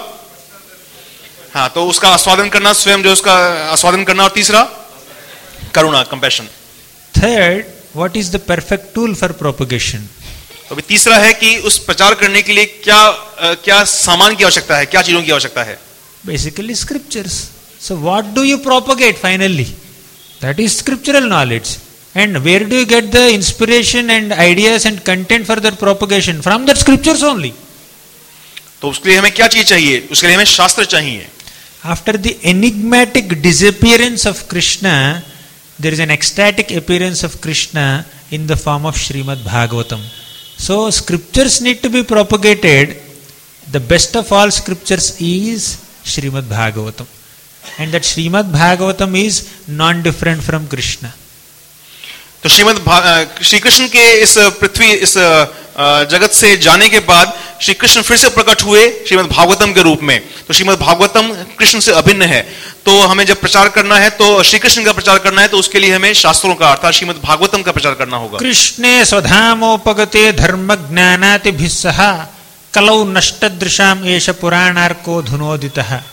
Speaker 3: हाँ तो उसका आस्वादन करना, स्वयं जो उसका आस्वादन करना. और तीसरा करुणा, compassion.
Speaker 1: Third, what is the perfect tool for propagation?
Speaker 3: तो अभी तीसरा है कि उस प्रचार करने के लिए क्या क्या सामान की आवश्यकता है, क्या चीजों की आवश्यकता है.
Speaker 1: Basically scriptures. So what do you propagate finally? That is scriptural knowledge. And where do you get the inspiration and ideas and content for that propagation? From that scriptures only.
Speaker 3: तो उसके लिए हमें क्या चीज चाहिए? उसके लिए हमें शास्त्र चाहिए.
Speaker 1: After the enigmatic disappearance of Krishna, there is an ecstatic appearance of Krishna in the form of Srimad Bhagavatam. So scriptures need to be propagated. The best of all scriptures is Srimad Bhagavatam. And that Srimad Bhagavatam is non-different from Krishna.
Speaker 3: तो श्रीमद् श्री कृष्ण के इस पृथ्वी इस जगत से जाने के बाद श्री कृष्ण फिर से प्रकट हुए श्रीमद् भागवतम के रूप में. तो श्रीमद् भागवतम कृष्ण से अभिन्न है. तो हमें जब प्रचार करना है, तो श्री कृष्ण का प्रचार करना है, तो उसके लिए हमें शास्त्रों का अर्थात श्रीमद् भागवतम का प्रचार करना होगा.
Speaker 1: कृष्णे स्वधामोपगते धर्म ज्ञानातिभिः सह कलौ नष्टदृशाम एष पुराणार्को धुनोदितः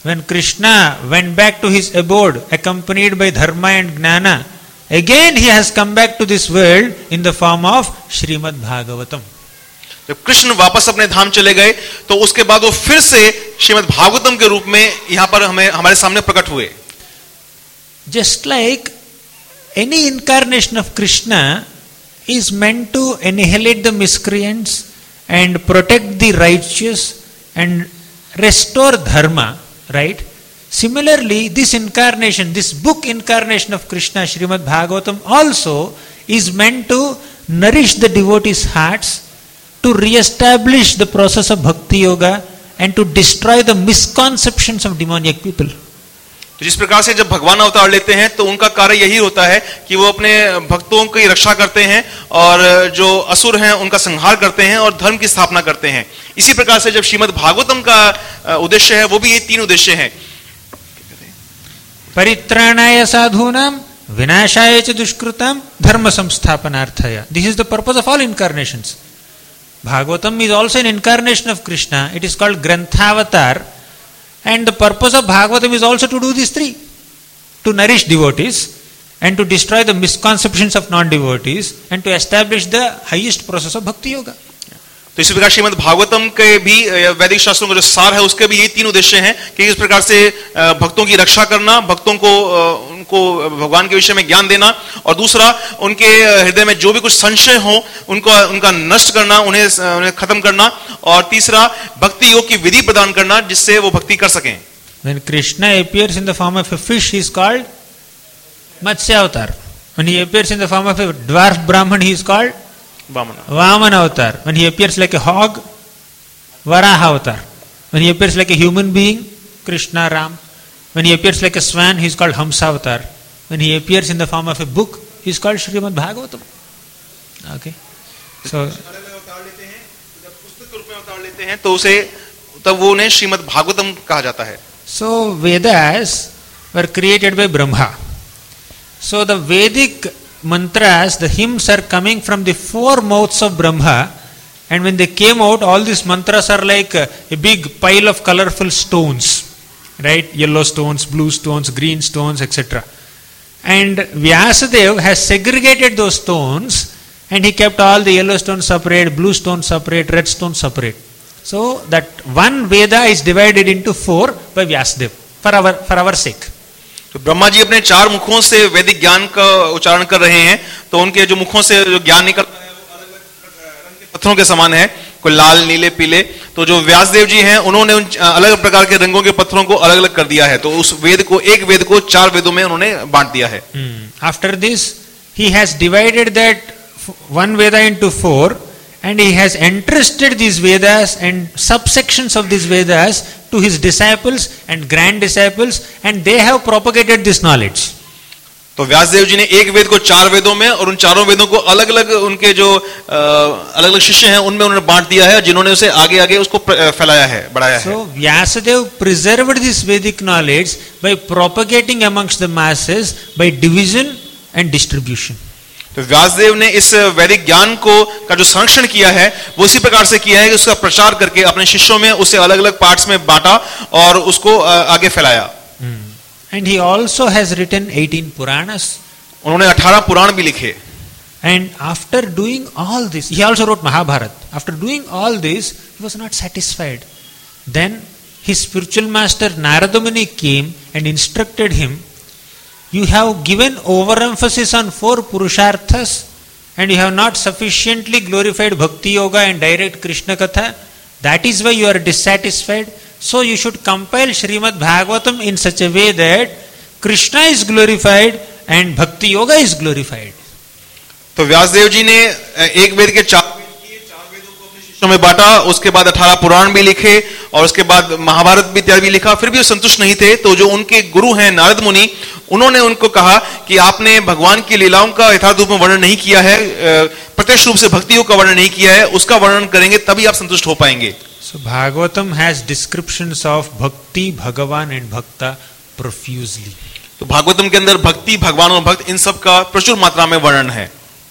Speaker 1: when Krishna went back to his abode accompanied by Dharma and Gnana, again he has come back to this world in the form of Srimad Bhagavatam.
Speaker 3: जब कृष्ण वापस अपने धाम चले गए तो उसके बाद वो फिर से श्रीमद् भागवतम के रूप में यहां पर हमें हमारे सामने प्रकट हुए.
Speaker 1: Just like any incarnation of Krishna is meant to annihilate the miscreants and protect the righteous and restore dharma, right? Similarly, this incarnation, this book incarnation of Krishna, Srimad Bhagavatam, also is meant to nourish the devotees' hearts, to re-establish the process of bhakti yoga and to destroy the misconceptions of demoniac people.
Speaker 3: तो जिस प्रकार से जब भगवान अवतार लेते हैं तो उनका कार्य यही होता है कि वो अपने भक्तों की रक्षा करते हैं और जो असुर हैं उनका संहार करते हैं और धर्म की स्थापना करते हैं. इसी प्रकार से जब श्रीमद् भागवतम का उद्देश्य है वो भी ये तीन उद्देश्य हैं.
Speaker 1: परित्राणाय साधूनां विनाशाय च दुष्कृतां धर्म संस्थापनार्थाय. This is the purpose of all incarnations. Bhagavatam is also an incarnation of Krishna. It is called Grantavatar. And the purpose of Bhagavatam is also to do these three. To nourish devotees and to destroy the misconceptions of non-devotees and to establish the highest process of Bhakti Yoga.
Speaker 3: तो इसी प्रकार श्रीमद् भागवतम के भी वैदिक शास्त्रों का जो सार है उसके भी यही तीन उद्देश्य हैं कि इस प्रकार से भक्तों की रक्षा करना, भक्तों को उनको भगवान के विषय में ज्ञान देना और दूसरा उनके हृदय में जो भी कुछ संशय हो उनको उनका नष्ट करना, उन्हें उन्हें खत्म करना और तीसरा भक्ति योग की विधि प्रदान करना जिससे वो भक्ति कर सकें.
Speaker 1: When Krishna appears in the form of a fish, he is called Matsya Avatar. When he appears in the form of a dwarf Brahman, he is called
Speaker 3: Vamana.
Speaker 1: Vamana Avatar. When he appears like a hog, Varaha Avatar. When he appears like a human being, Krishna Ram. When he appears like a swan, he is called Hamsa Avatar. When he appears in the form of a book, he is called Srimad Bhagavatam. Okay. So
Speaker 3: तो उसे तब वो उन्हें श्रीमद् भागवतम कहा जाता है.
Speaker 1: So Vedas were created by Brahma. So the Vedic mantras, the hymns are coming from the four mouths of Brahma, and when they came out, all these mantras are like a, a big pile of colorful stones, right? Yellow stones, blue stones, green stones, et cetera. And Vyasadeva has segregated those stones and he kept all the yellow stones separate, blue stones separate, red stones separate. So that one Veda is divided into four by Vyasadeva for our for our sake.
Speaker 3: तो ब्रह्मा जी अपने चार मुखों से वैदिक ज्ञान का उच्चारण कर रहे हैं तो उनके जो मुखों से जो ज्ञान निकल रहा है वो अलग अलग रंग के पत्थरों के समान है, कोई लाल, नीले, पीले. तो जो व्यासदेव जी हैं उन्होंने उन अलग प्रकार के रंगों के पत्थरों को अलग अलग कर दिया है. तो उस वेद को, एक वेद को चार वेदों में उन्होंने बांट दिया है.
Speaker 1: After this he has divided that one Veda into four and he has entrusted these Vedas and subsections of these Vedas to his disciples and grand disciples, and they have propagated this knowledge.
Speaker 3: तो व्यासदेव जी ने एक वेद को चार वेदों में और उन चारों वेदों को अलग अलग उनके जो अलग अलग शिष्य हैं उनमें उन्होंने बांट दिया है, जिन्होंने उसे आगे आगे उसको फैलाया है, बढ़ाया है.
Speaker 1: So Vyasadeva preserved this Vedic knowledge by propagating amongst the masses by division and distribution.
Speaker 3: तो व्यासदेव ने इस वैदिक ज्ञान को का जो संरक्षण किया है वो इसी प्रकार से किया है कि उसका प्रचार करके अपने शिष्यों में उसे अलग अलग पार्ट्स में बांटा और उसको आगे फैलाया.
Speaker 1: And he also has written eighteen Puranas.
Speaker 3: उन्होंने अठारह पुराण भी लिखे.
Speaker 1: And after doing all this, he also wrote Mahabharata. After doing all this, he was not satisfied. Then his spiritual master Narada Muni came and instructed him, you have given overemphasis on four Purusharthas and you have not sufficiently glorified Bhakti Yoga and direct Krishna Katha. That is why you are dissatisfied. So you should compile Srimad Bhagavatam in such a way that Krishna is glorified and Bhakti Yoga is glorified.
Speaker 3: तो व्यासदेव जी ने एक वेद के चार वेद किए, चार वेदों को अपने शिष्यों में बांटा, उसके बाद अठारह पुराण भी लिखे और उसके बाद महाभारत भी इत्यादि भी लिखा. फिर भी वो संतुष्ट नहीं थे. तो जो उनके गुरु हैं नारद मुनि, उन्होंने उनको कहा कि आपने भगवान की लीलाओं का यथार्थ रूप में वर्णन नहीं किया है, प्रत्यक्ष रूप से भक्ति योग का वर्णन नहीं किया है, उसका वर्णन करेंगे तभी आप संतुष्ट हो पाएंगे.
Speaker 1: So Bhagavatam has descriptions of Bhakti, Bhagavan and Bhakta profusely.
Speaker 3: तो भागवतम के अंदर भक्ति, भगवान और भक्त इन सब का प्रचुर मात्रा में वर्णन है.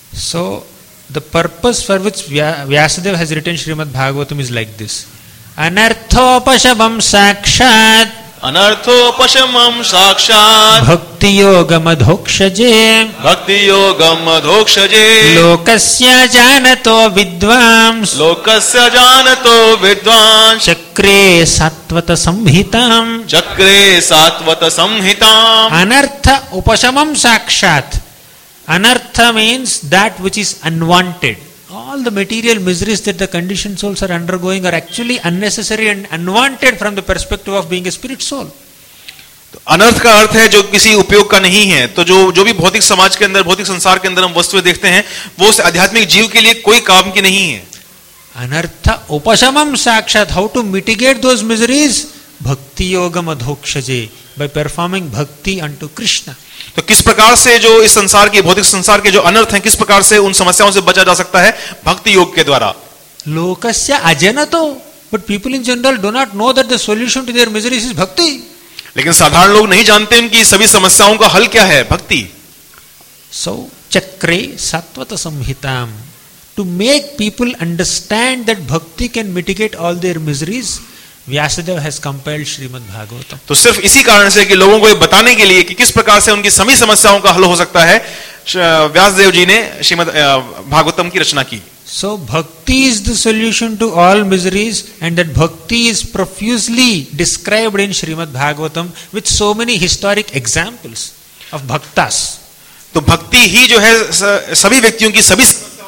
Speaker 1: So the purpose for which Vyasadeva has written Srimad Bhagavatam is like this. Anarthopashabam sakshat
Speaker 3: अनर्थोपशमं साक्षात्
Speaker 1: भक्ति योगमधोक्षजे
Speaker 3: भक्ति योगम अधोक्षजे
Speaker 1: लोकस्य जानतो विद्वांस
Speaker 3: लोकस्य जानतो विद्वान्
Speaker 1: चक्रे सात्वत संहिताम्
Speaker 3: चक्रे सात्वत संहिताम्
Speaker 1: अनर्थ उपशमं साक्षात्. Anartha means that which is unwanted. All the material miseries that the conditioned souls are undergoing are actually unnecessary and unwanted from the perspective of being a spirit soul.
Speaker 3: अनर्थ का अर्थ है जो किसी उपयोग का नहीं है. तो जो जो भी भौतिक समाज के अंदर, भौतिक संसार के अंदर हम वस्तुएं देखते हैं, वो उस आध्यात्मिक जीव के लिए कोई काम की नहीं है.
Speaker 1: Anartha upashamam sakshat. How to mitigate those miseries? Bhakti yogam adhokshaje. By performing bhakti unto Krishna.
Speaker 3: तो किस प्रकार से जो इस संसार के, भौतिक संसार के जो अनर्थ हैं, किस प्रकार से उन समस्याओं से बचा जा सकता है? भक्ति योग के द्वारा.
Speaker 1: लोकस्य अजनतो. But people in general do not know that the solution to their miseries is bhakti.
Speaker 3: लेकिन साधारण लोग नहीं जानते उनकी सभी समस्याओं का हल क्या है? भक्ति.
Speaker 1: So chakre satvata samhitam. To make people understand that bhakti can mitigate all their miseries, Vyasdev has compiled Shrimad Bhagavatam.
Speaker 3: तो सिर्फ इसी कारण से कि लोगों को ये बताने के लिए कि किस प्रकार से उनकी सभी समस्याओं का हल हो सकता है, व्यासदेव जी ने श्रीमद् भागवतम की रचना की.
Speaker 1: So bhakti is the solution to all miseries, and that bhakti is profusely described in Srimad Bhagavatam with so many historic examples of bhaktas.
Speaker 3: तो भक्ति ही जो है सभी व्यक्तियों की सभी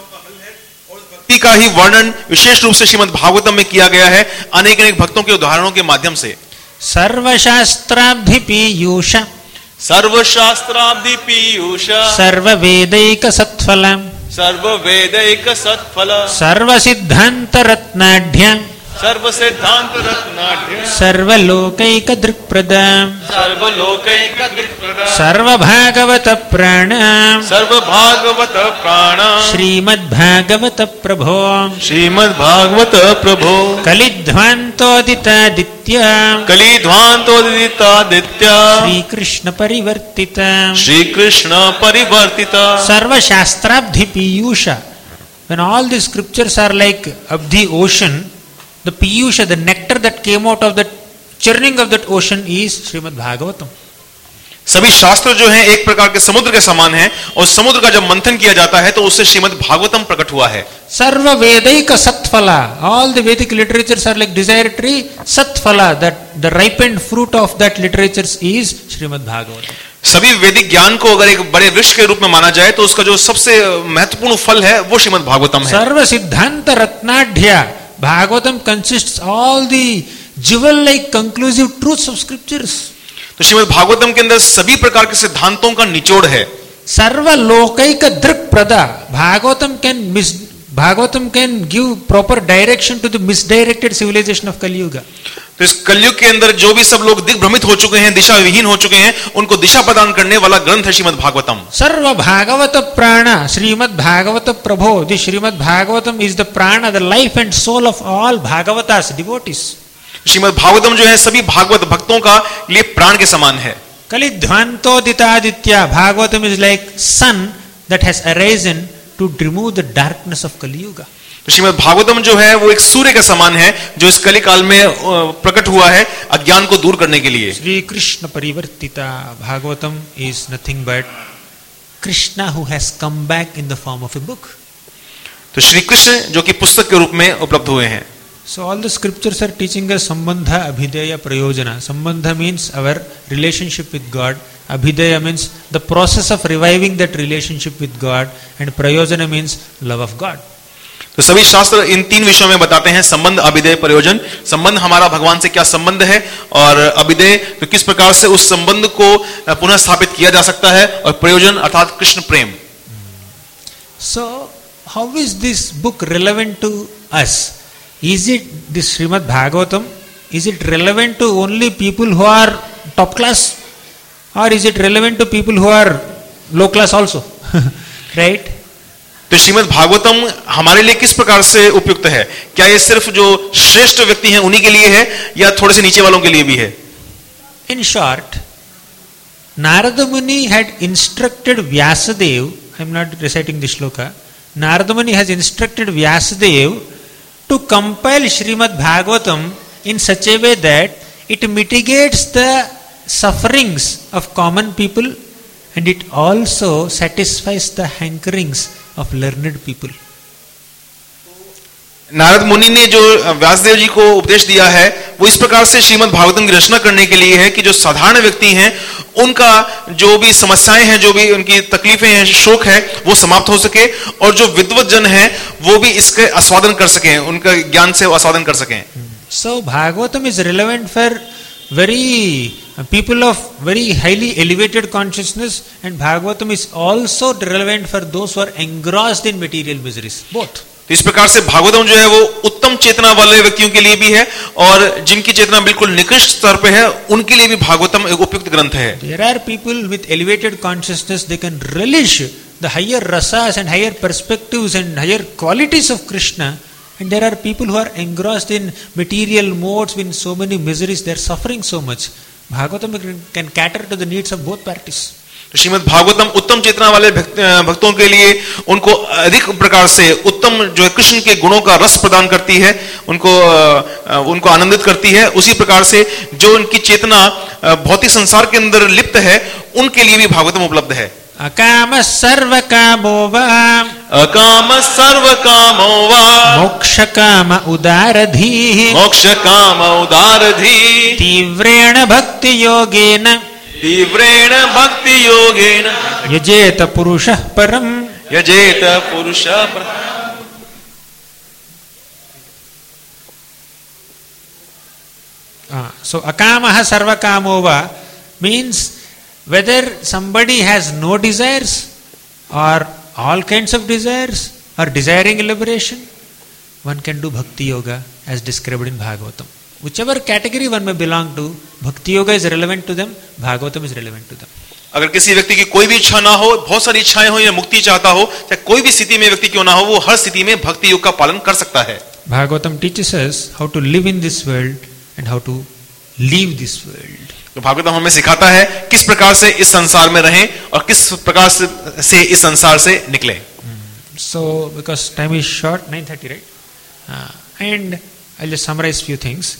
Speaker 3: भक्ति का ही वर्णन विशेष रूप से श्रीमद् भागवतम में किया गया है अनेक अनेक भक्तों के उदाहरणों के माध्यम से.
Speaker 1: सर्वशास्त्राब्धि पीयूष
Speaker 3: सर्वशास्त्राब्धि पीयूष
Speaker 1: सर्ववेदैक सत्फल
Speaker 3: सर्ववेदैक सत्फल
Speaker 1: सर्वसिद्धान्त रत्नाढ्य
Speaker 3: सर्व सिद्धांत रत्नाढ्य
Speaker 1: सर्वलोकैक दृक्प्रद
Speaker 3: सर्वलोकैक दृक्प्रद
Speaker 1: सर्वभागवत प्राण
Speaker 3: सर्वभागवत प्राण
Speaker 1: श्रीमद्भागवत प्रभो
Speaker 3: श्रीमद्भागवत प्रभो
Speaker 1: कलिध्वान्तोदितादित्य
Speaker 3: कलिध्वान्तोदितादित्य
Speaker 1: श्रीकृष्ण परिवर्तित
Speaker 3: श्रीकृष्ण परिवर्तित
Speaker 1: सर्वशास्त्राब्धि Piyush. When all the scriptures are like of the ocean, the piyusha, the nectar that came out of the churning of that ocean is Srimad Bhagavatam.
Speaker 3: सभी शास्त्र जो हैं एक प्रकार के समुद्र के समान हैं, और समुद्र का जब मंथन किया जाता है तो उससे श्रीमद् भागवतम प्रकट हुआ है.
Speaker 1: सर्व वेदैक सत्फला. All the Vedic literatures are like desire tree. Satfala, that the ripened fruit of that literature is Srimad Bhagavatam.
Speaker 3: सभी वैदिक ज्ञान को अगर एक बड़े वृक्ष के रूप में माना जाए तो उसका जो सबसे महत्वपूर्ण फल है वो श्रीमद् भागवतम है.
Speaker 1: सर्व सिद्धांत रत्नाढ्य. Bhagavatam consists all the jewel-like conclusive truths of scriptures.
Speaker 3: तो श्रीमद् भागवतम के अंदर सभी प्रकार के सिद्धांतों का निचोड़ है.
Speaker 1: सर्वलोकैक दृक्प्रदा. Bhagavatam can mis Bhagavatam can give proper direction to the misdirected civilization of Kali Yuga.
Speaker 3: तो इस कलयुग के अंदर जो भी सब लोग दिग्भ्रमित हो चुके हैं, दिशा विहीन हो चुके हैं, उनको दिशा प्रदान करने वाला ग्रंथ है श्रीमद् भागवतम.
Speaker 1: सर्व भागवत प्राण श्रीमद् भागवत प्रभो. The Shrimad Bhagavatam is the prana, the life and soul of all Bhagavatas devotees.
Speaker 3: Shrimad Bhagavatam जो है सभी भागवत भक्तों का लिए प्राण के समान है.
Speaker 1: कलिध्वान्तोदितादित्य. Bhagavatam is like sun that has arisen to remove the darkness of Kaliyuga.
Speaker 3: तो श्रीमद् भागवतम जो है वो एक सूर्य के समान है जो इस कली काल में प्रकट हुआ है अज्ञान को दूर करने के लिए.
Speaker 1: श्री कृष्ण परिवर्तिता. Bhagavatam is nothing but Krishna who has come back in the form of a book.
Speaker 3: तो श्री कृष्ण जो कि पुस्तक के रूप में उपलब्ध हुए हैं.
Speaker 1: So all the scriptures are teaching us sambandha, abhideya, prayojana. Sambandha means our relationship with God. Abhideya means the process of reviving that relationship with God, and prayojana means love of God.
Speaker 3: तो सभी शास्त्र इन तीन विषयों में बताते हैं, संबंध, अभिधेय, प्रयोजन. संबंध हमारा भगवान से क्या संबंध है, और अभिधेय तो किस प्रकार से उस संबंध को पुनः स्थापित किया जा सकता है, और प्रयोजन अर्थात कृष्ण प्रेम.
Speaker 1: So how is this book relevant to us? Is it this Srimad Bhagavatam? Is it relevant to only people who are top class, or is it relevant to people who are low class also? Right?
Speaker 3: तो श्रीमद् भागवतम हमारे लिए किस प्रकार से उपयुक्त है? क्या ये सिर्फ जो श्रेष्ठ व्यक्ति हैं उन्हीं के लिए है, या थोड़े से नीचे वालों के लिए भी है?
Speaker 1: In short, Narada Muni had instructed Vyasadeva. I am not reciting this shloka. Narada Muni has instructed Vyasadeva to compile Srimad Bhagavatam in such a way that it mitigates the sufferings of common people and it also satisfies the hankerings of learned people.
Speaker 3: Narad मुनि ने जो व्यासदेव जी को उपदेश दिया है वो इस प्रकार से श्रीमद् भागवतम की रचना करने के लिए है कि जो साधारण व्यक्ति हैं उनका जो भी समस्याएं हैं, जो भी उनकी तकलीफें हैं, शोक है, वो समाप्त हो सके और जो विद्वत जन हैं वो भी इसके आस्वादन कर सकें, उनका ज्ञान से आस्वादन कर सकें.
Speaker 1: So Bhagavatam is relevant for very people of very highly elevated consciousness, and Bhagavatam is also relevant for those who are engrossed in material miseries. Both.
Speaker 3: तो इस प्रकार से भागवतम जो है वो उत्तम चेतना वाले व्यक्तियों के लिए भी है और जिनकी चेतना बिल्कुल निकृष्ट स्तर पे है उनके लिए भी भागवतम एक उपयुक्त ग्रंथ है.
Speaker 1: There are people with elevated consciousness, they can relish the higher rasas and higher perspectives and higher qualities of Krishna, and there are people who are engrossed in material modes with so many miseries, they are suffering so much. Bhagavatam can cater to the needs of both parties.
Speaker 3: Shrimad Bhagavatam उत्तम चेतना वाले भक्तों के लिए उनको अधिक प्रकार से उत्तम जो है कृष्ण के गुणों का रस प्रदान करती है, उनको उनको आनंदित करती है. उसी प्रकार से जो उनकी चेतना भौतिक संसार के अंदर लिप्त है उनके लिए भी भागवतम उपलब्ध है.
Speaker 1: अकाम सर्व कामो वा
Speaker 3: अकाम सर्व कामो वा
Speaker 1: मोक्ष काम उदारधी
Speaker 3: मोक्ष काम उदारधी
Speaker 1: तीव्रेण भक्ति योगेन
Speaker 3: तीव्रेण भक्ति योगेन
Speaker 1: यजेत पुरुषः परम
Speaker 3: यजेत पुरुषः परम.
Speaker 1: Ah, so akamah sarvakamo va means whether somebody has no desires or all kinds of desires or desiring liberation, one can do bhakti yoga as described in Bhagavatam. Whichever category one may belong to, bhakti yoga is relevant to them, Bhagavatam is relevant to them.
Speaker 3: अगर किसी व्यक्ति की कोई भी इच्छा ना हो, बहुत सारी इच्छाएं हो या मुक्ति चाहता हो, चाहे कोई भी स्थिति में व्यक्ति क्यों ना हो, वो हर स्थिति में भक्ति योग का पालन कर सकता है.
Speaker 1: Bhagavatam teaches us how to live in this world and how to leave this world.
Speaker 3: तो भागवतम हमें सिखाता है किस प्रकार से इस संसार में रहें और किस प्रकार से इस संसार से निकलें.
Speaker 1: So because time is short, nine thirty, right? Uh, and I'll just summarize few things.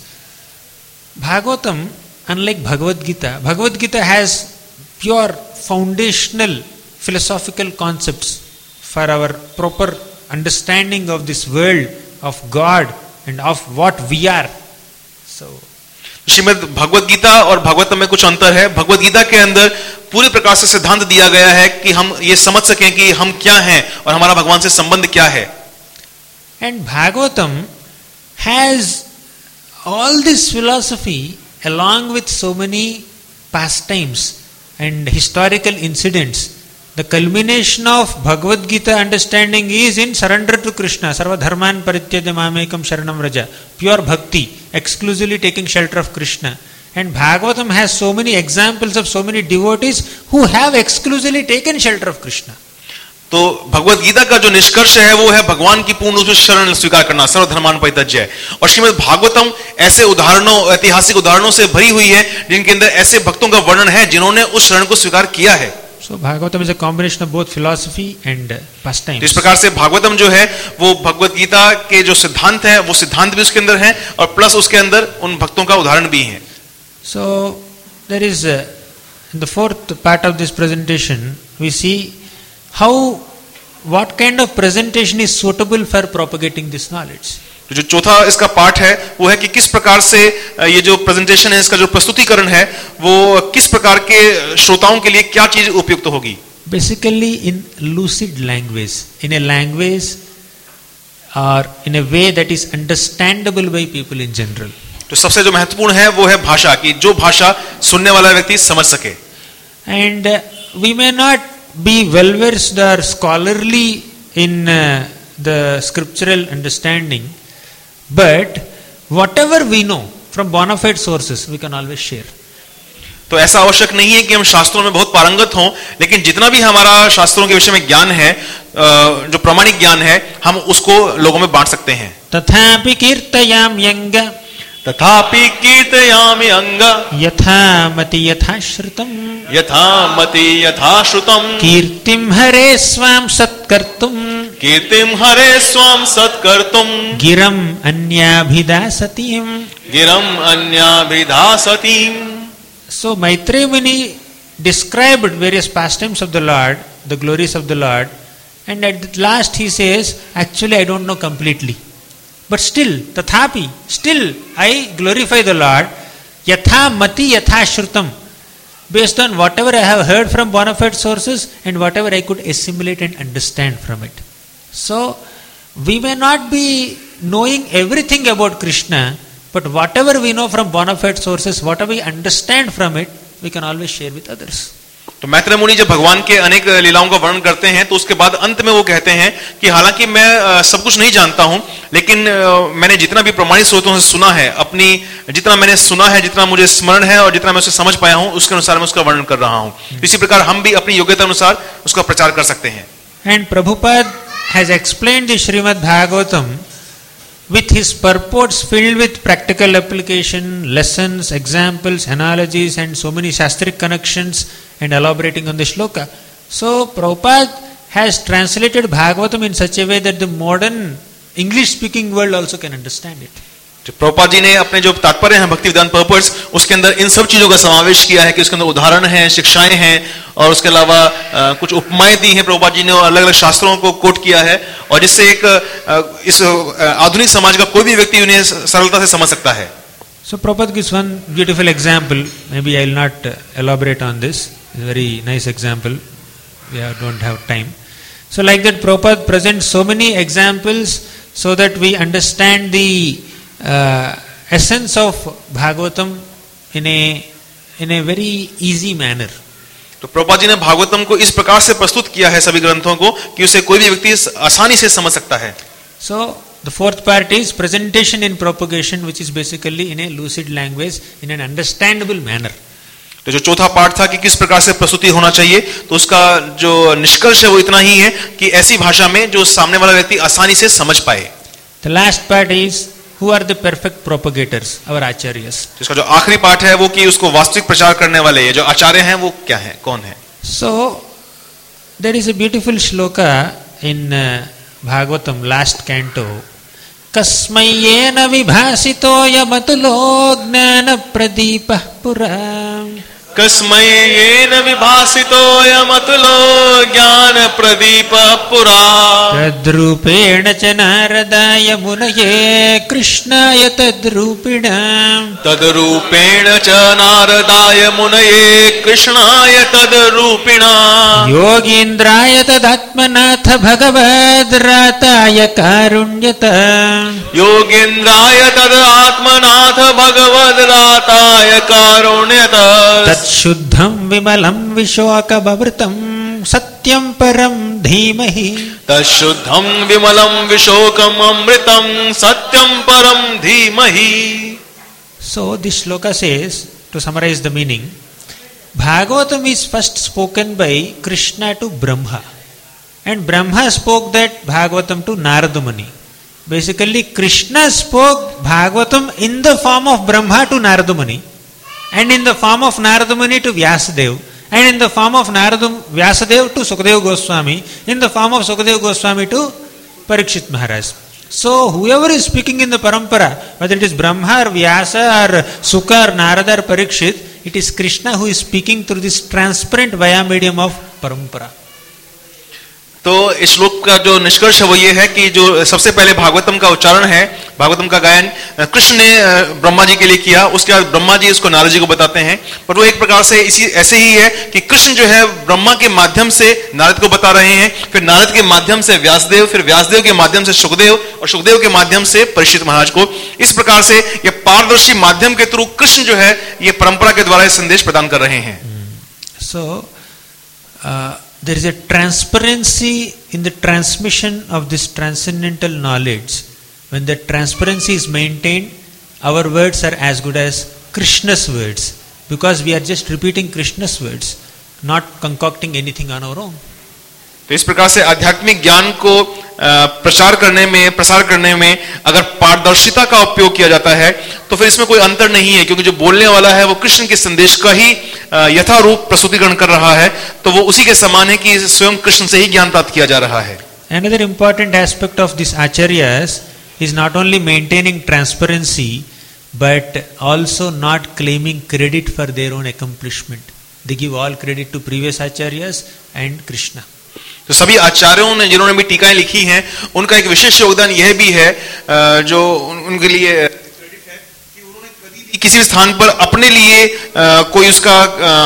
Speaker 1: Bhagavatam, unlike Bhagavad Gita, Bhagavad Gita has pure foundational philosophical concepts for our proper understanding of this world, of God and of what we are. So
Speaker 3: Shrimad Bhagavad Gita और भागवतम में कुछ अंतर है. भगवद गीता के अंदर पूरे प्रकार से सिद्धांत दिया गया है कि हम ये समझ सकें कि हम क्या हैं और हमारा भगवान से संबंध क्या है.
Speaker 1: And Bhagavatam has all this philosophy along with so many pastimes and historical incidents. The culmination of Bhagavad Gita understanding is in surrender to Krishna, sarva dharman parityajya mamekam sharanam vraja, pure bhakti, exclusively taking shelter of Krishna. And Bhagavatam has so many examples of so many devotees who have exclusively taken shelter of Krishna.
Speaker 3: तो भगवत गीता का जो निष्कर्ष है वो है भगवान की पूर्ण रूप से शरण स्वीकार करना, सर्वधर्मान परित्यज्य है. और श्रीमद् भागवतम ऐसे उदाहरणों, ऐतिहासिक उदाहरणों से भरी हुई है जिनके अंदर ऐसे भक्तों का वर्णन है जिन्होंने उस शरण को स्वीकार किया है.
Speaker 1: So Bhagavatam is a combination of both philosophy and pastimes.
Speaker 3: इस प्रकार से भागवतम जो है वो भगवत गीता के जो सिद्धांत है वो सिद्धांत भी उसके अंदर है और प्लस उसके अंदर उन भक्तों का उदाहरण भी है.
Speaker 1: So there is a, in the fourth part of this presentation we see how, what kind of presentation is suitable for propagating this knowledge.
Speaker 3: तो जो चौथा इसका पार्ट है वो है कि किस प्रकार से ये जो प्रेजेंटेशन है, इसका जो प्रस्तुतिकरण है वो किस प्रकार के श्रोताओं के लिए क्या चीज उपयुक्त होगी.
Speaker 1: Basically in lucid language, in a language or in a way that is understandable by people in general.
Speaker 3: तो सबसे जो महत्वपूर्ण है वो है भाषा की, जो भाषा सुनने वाला व्यक्ति समझ सके.
Speaker 1: And uh, we may not be well versed or scholarly in uh, the scriptural understanding, but whatever we know from bona fide sources we can always share.
Speaker 3: तो ऐसा आवश्यक नहीं है कि हम शास्त्रों में बहुत पारंगत हों, लेकिन जितना भी हमारा शास्त्रों के विषय में ज्ञान है, जो प्रामाणिक ज्ञान है, हम उसको लोगों में बांट सकते हैं.
Speaker 1: तथापि कीर्तयाम्यंग
Speaker 3: तथापि कीर्तयामि अंग
Speaker 1: यथा मति यथा श्रुतम
Speaker 3: यथा मति यथा श्रुतम
Speaker 1: कीर्तिम हरे स्वाम सत्कर्तुम
Speaker 3: कीर्तिम हरे स्वाम सत्कर्तुम
Speaker 1: गिरम अन्याभिदासतीम.
Speaker 3: गिरम अन्याभिधासतीम.
Speaker 1: So Maitreya Muni described various pastimes of the Lord, the glories of the Lord, and at last he says, actually I don't know completely. But still, tathapi, still I glorify the Lord, yatha mati yatha shrutam, based on whatever I have heard from bona fide sources and whatever I could assimilate and understand from it. So, we may not be knowing everything about Krishna, but whatever we know from bona fide sources, whatever we understand from it, we can always share with others.
Speaker 3: तो मैत्रेय मुनि जब भगवान के अनेक लीलाओं का वर्णन करते हैं तो उसके बाद अंत में वो कहते हैं कि हालांकि मैं सब कुछ नहीं जानता हूं, लेकिन मैंने जितना भी प्रमाणित स्रोतों से सुना है, अपनी जितना मैंने सुना है, जितना मुझे स्मरण है और जितना मैं उसे समझ पाया हूं, उसके अनुसार मैं उसका वर्णन कर रहा हूं. इसी प्रकार हम भी अपनी योग्यता अनुसार उसका प्रचार कर सकते हैं.
Speaker 1: And Prabhupada has explained the Srimad Bhagavatam with his purports filled with practical application, lessons, examples, analogies, and so many shastric connections, and elaborating on the shloka. So Prabhupada has translated Bhagavatam in such a way that the modern English-speaking world also can understand it.
Speaker 3: Prabhupada ji ने अपने जो तात्पर्य हैं भक्ति वेदांत purpose, उसके अंदर इन सब चीजों का समावेश किया है कि उसके अंदर उदाहरण हैं, शिक्षाएं हैं और उसके अलावा कुछ उपमाएं दी हैं प्रभुपाद जी ने और अलग अलग शास्त्रों को कोट किया है और जिससे एक इस आधुनिक समाज का कोई भी व्यक्ति उन्हें सरलता से समझ सकता है.
Speaker 1: So Prabhupada gives one beautiful example. Maybe I will not elaborate on this. It's a very nice example. We have, don't have time. So like that Prabhupada presents so many examples so that we understand the Uh, essence of Bhagavatam in a in a very easy manner.
Speaker 3: तो प्रभुपाद जी ने भागवतम को इस प्रकार से प्रस्तुत किया है सभी ग्रंथों को कि उसे कोई भी व्यक्ति आसानी से समझ सकता है.
Speaker 1: So the fourth part is presentation in propagation, which is basically in a lucid language, in an understandable manner.
Speaker 3: तो जो चौथा पार्ट था कि किस प्रकार से प्रस्तुति होना चाहिए, तो उसका जो निष्कर्ष है वो इतना ही है कि ऐसी भाषा में जो सामने वाला व्यक्ति आसानी से समझ पाए.
Speaker 1: The last part is who are the perfect propagators, our acharyas.
Speaker 3: इसका जो आखिरी पार्ट है वो कि उसको वास्तविक प्रचार करने वाले जो आचार्य हैं वो क्या हैं, कौन है.
Speaker 1: So there is a beautiful shloka in uh, Bhagavatam, last canto. Kasmayena vibhasito yamatulo gnana pradipah puram.
Speaker 3: कस्मयेन विभासितो यमतुलो ज्ञान प्रदीप पुरा.
Speaker 1: तद्रूपेण च नारदाय मुनये कृष्णाय तद्रूपिणा.
Speaker 3: तद्रूपेण च नारदाय मुनये कृष्णाय तद्रूपिणा.
Speaker 1: योगीन्द्राय तदात्मनाथ भगवद्राताय कारुण्यता.
Speaker 3: योगीन्द्राय तदात्मनाथ भगवद्राताय कारुण्यता.
Speaker 1: शुद्धं विमलं विशोकबवृतं सत्यं परं धीमहि.
Speaker 3: तशुद्धं विमलं विशोकम् अमृतं सत्यं परं धीमहि.
Speaker 1: So this shloka says, to summarize the meaning, Bhagavatam is first spoken by Krishna to Brahma, and Brahma spoke that Bhagavatam to Narada Muni. Basically, Krishna spoke Bhagavatam in the form of Brahma to Narada Muni, and in the form of Narada Muni to Vyasadeva, and in the form of Narada Vyasadeva to Sukadeva Goswami, in the form of Sukadeva Goswami to Parikshit Maharaj. So whoever is speaking in the parampara, whether it is Brahma or Vyasa or Sukha or Narada or Parikshit, it is Krishna who is speaking through this transparent via medium of parampara.
Speaker 3: तो इस श्लोक का जो निष्कर्ष है वो ये है कि जो सबसे पहले भागवतम का उच्चारण है, भागवतम का गायन कृष्ण ने ब्रह्मा जी के लिए किया, उसके बाद ब्रह्मा जी उसको नारद जी को बताते हैं. पर वो एक प्रकार से इसी ऐसे ही है कि कृष्ण जो है ब्रह्मा के माध्यम से नारद को बता रहे हैं, फिर नारद के माध्यम से व्यासदेव, फिर व्यासदेव के माध्यम से सुखदेव और सुखदेव के माध्यम से परीक्षित महाराज को. इस प्रकार से ये पारदर्शी माध्यम के थ्रू कृष्ण जो है ये परंपरा के द्वारा संदेश प्रदान कर रहे हैं.
Speaker 1: So uh, there is a transparency in the transmission of this transcendental knowledge. When the transparency is maintained, our words are as good as Krishna's words, because we are just repeating Krishna's words, not concocting anything on our own.
Speaker 3: तो इस प्रकार से आध्यात्मिक ज्ञान को प्रचार करने में, प्रसार करने में अगर पारदर्शिता का उपयोग किया जाता है तो फिर इसमें कोई अंतर नहीं है, क्योंकि जो बोलने वाला है वो कृष्ण के संदेश का ही यथारूप प्रस्तुतिकरण कर रहा है, तो वो उसी के समान है कि स्वयं कृष्ण से ही ज्ञान प्राप्त किया जा रहा है.
Speaker 1: another important aspect of these acharyas is not only maintaining transparency but also not claiming credit for their own accomplishment. They give all credit to previous acharyas and Krishna.
Speaker 3: तो सभी आचार्यों ने जिन्होंने भी टीकाएं लिखी हैं उनका एक विशेष योगदान यह भी है जो उनके लिए क्रेडिट है कि उन्होंने कभी भी किसी स्थान पर अपने लिए कोई उसका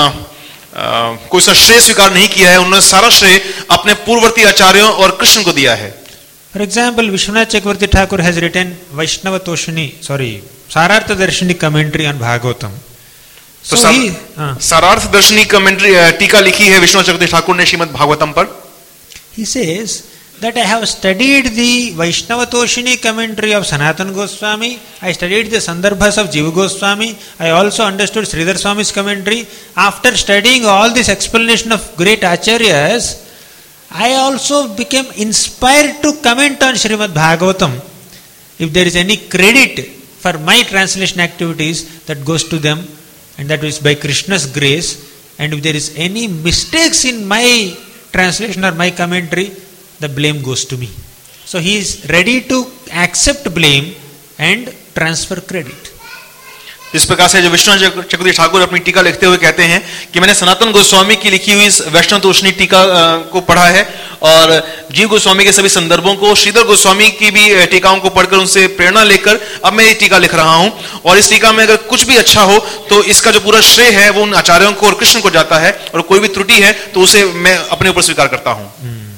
Speaker 3: कोई उसका श्रेय स्वीकार नहीं किया है. उन्होंने सारा श्रेय अपने पूर्ववर्ती आचार्यों और कृष्ण को दिया है.
Speaker 1: For example, Vishwanath Chakravarti Thakur has written Vaishnava Toshini, sorry, Sarartha Darshini commentary on Bhagavatam.
Speaker 3: तो so he, सारार्थ दर्शनी कमेंट्री टीका लिखी है विश्वनाथ चक्रवर्ती ठाकुर ने श्रीमद् भागवतम पर.
Speaker 1: He says that I have studied the Vaishnava Toshini commentary of Sanatana Goswami, I studied the Sandarbhas of Jiva Goswami, I also understood Sridhar Swami's commentary. After studying all this explanation of great acharyas, I also became inspired to comment on Srimad Bhagavatam. If there is any credit for my translation activities, that goes to them, and that is by Krishna's grace. And if there is any mistakes in my translation or my commentary, the blame goes to me. So he is ready to accept blame and transfer credit.
Speaker 3: इस प्रकार से जो विश्वनाथ चक्रवर्ती ठाकुर अपनी टीका लिखते हुए कहते हैं कि मैंने सनातन गोस्वामी की लिखी हुई वैष्णव तोषणी टीका को पढ़ा है और जीव गोस्वामी के सभी संदर्भों को, श्रीधर गोस्वामी की भी टीकाओं को पढ़कर उनसे प्रेरणा लेकर अब मैं ये टीका लिख रहा हूं. और इस टीका में अगर कुछ भी अच्छा हो तो इसका जो पूरा श्रेय है वो उन आचार्यों को और कृष्ण को जाता है, और कोई भी त्रुटि है तो उसे मैं अपने ऊपर स्वीकार करता हूं.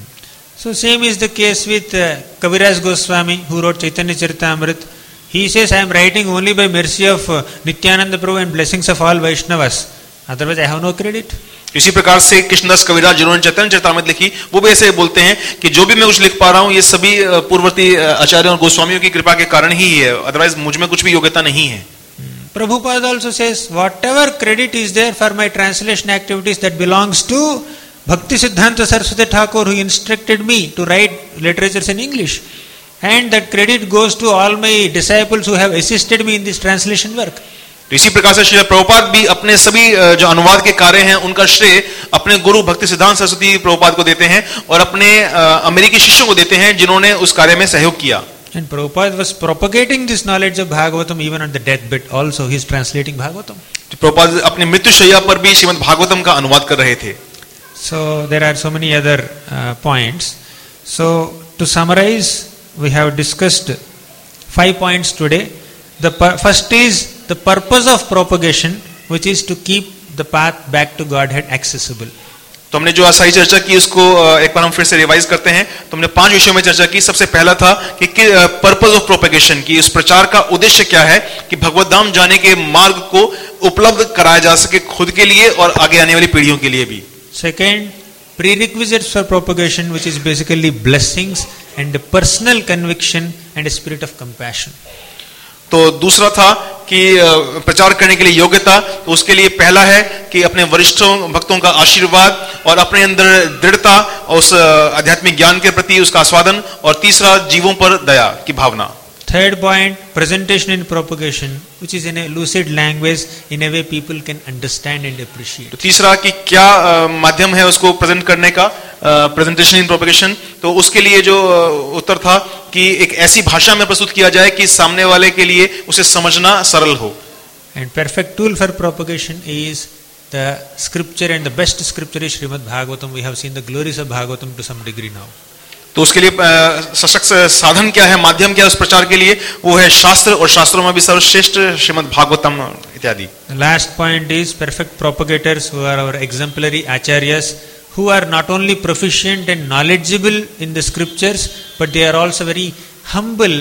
Speaker 1: So same is the case with uh, Kaviraj Goswami, who wrote Chaitanya Charitamrita. He says, I am writing only by mercy of uh, Nityananda Prabhu and blessings of all Vaishnavas. Otherwise I have no credit.
Speaker 3: इसी प्रकार से कृष्णदास कविराज जिन्होंने चैतन्य चरितामृत लिखी वो भी ऐसे बोलते हैं कि जो भी मैं कुछ लिख पा रहा हूं ये सभी पूर्ववर्ती आचार्यों और गोस्वामियों की कृपा के कारण ही है, अदरवाइज मुझ में कुछ भी योग्यता नहीं है.
Speaker 1: Prabhupada also says, whatever credit is there for my translation activities, that belongs to Bhakti Siddhanta Saraswati Thakur, who instructed me to write literatures in English. And that credit goes to all my disciples who have assisted me in this translation work.
Speaker 3: तो इसी प्रकार से श्रील प्रभुपाद भी अपने सभी जो अनुवाद के कार्य हैं उनका श्रेय अपने गुरु भक्ति सिद्धांत सरस्वती प्रभुपाद को देते हैं और अपने अमेरिकी शिष्यों को देते हैं जिन्होंने उस कार्य में सहयोग किया.
Speaker 1: And Prabhupada was propagating this knowledge of Bhagavatam even on the deathbed. Also, he is translating Bhagavatam.
Speaker 3: Prabhupada अपनी मृत्युशैया पर भी श्रीमद् भागवतम का अनुवाद कर रहे थे.
Speaker 1: So there are so many other uh, points. So to summarize, we have discussed five points today. The per- first is the purpose of propagation, which is to keep the path back to Godhead accessible.
Speaker 3: तो हमने जो आसाई चर्चा की उसको एक बार हम फिर से रिवाइज करते हैं. तो हमने पांच विषयों में चर्चा की. सबसे पहला था कि पर्पस ऑफ प्रोपेगेशन, की इस प्रचार का उद्देश्य क्या है कि भगवत धाम जाने के मार्ग को उपलब्ध कराया जा सके खुद के लिए और आगे आने वाली पीढ़ियों के लिए भी.
Speaker 1: Second, prerequisites for propagation, which is basically blessings and personal conviction and a spirit of compassion.
Speaker 3: तो दूसरा था कि प्रचार करने के लिए योग्यता, तो उसके लिए पहला है कि अपने वरिष्ठों भक्तों का आशीर्वाद और अपने अंदर दृढ़ता और उस आध्यात्मिक ज्ञान के प्रति उसका आस्वादन, और तीसरा जीवों पर दया की भावना.
Speaker 1: Third point, presentation in propagation, which is in a lucid language, in a way people can understand and appreciate.
Speaker 3: तो तीसरा कि क्या माध्यम है उसको प्रेजेंट करने का, प्रेजेंटेशन इन प्रोपेगेशन, तो उसके लिए जो उत्तर था कि एक ऐसी भाषा में प्रस्तुत किया जाए कि सामने वाले के लिए उसे समझना सरल हो.
Speaker 1: And perfect tool for propagation is the scripture, and the best scripture is Srimad Bhagavatam. We have seen the glories of Bhagavatam to some degree now.
Speaker 3: तो उसके लिए सशक्त साधन क्या है, माध्यम क्या है उस प्रचार के लिए, वो है शास्त्र, और शास्त्रों में भी सर्वश्रेष्ठ श्रीमद् भागवतम इत्यादि.
Speaker 1: Last point is perfect propagators, who are our exemplary acharyas, who are not only proficient and knowledgeable in the scriptures, but they are also very humble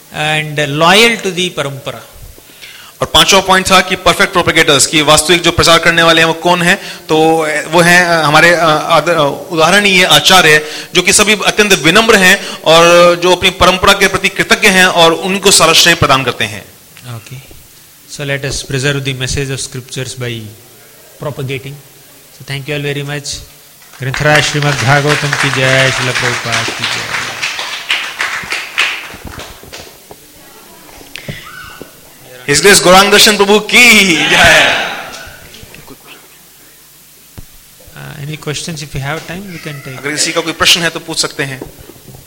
Speaker 1: and loyal to the parampara.
Speaker 3: और पांचवा point था कि perfect प्रोपेगेटर्स की वास्तविक जो प्रचार करने वाले हैं वो कौन है, तो वो हैं हमारे उदाहरण ही है आचार्य, जो कि सभी अत्यंत विनम्र हैं और जो अपनी परंपरा के प्रति कृतज्ञ हैं और उनको सारा श्रेय प्रदान करते हैं.
Speaker 1: Okay, so let us preserve the message of scriptures by propagating. So thank you all very much. ग्रंथराज Shrimad Bhagavatam की जय, श्रील प्रभुपाद की जय.
Speaker 3: His Grace गौरांग दर्शन प्रभु की जय.
Speaker 1: Any questions? If you have time, we can take.
Speaker 3: अगर किसी का कोई प्रश्न है तो पूछ सकते हैं.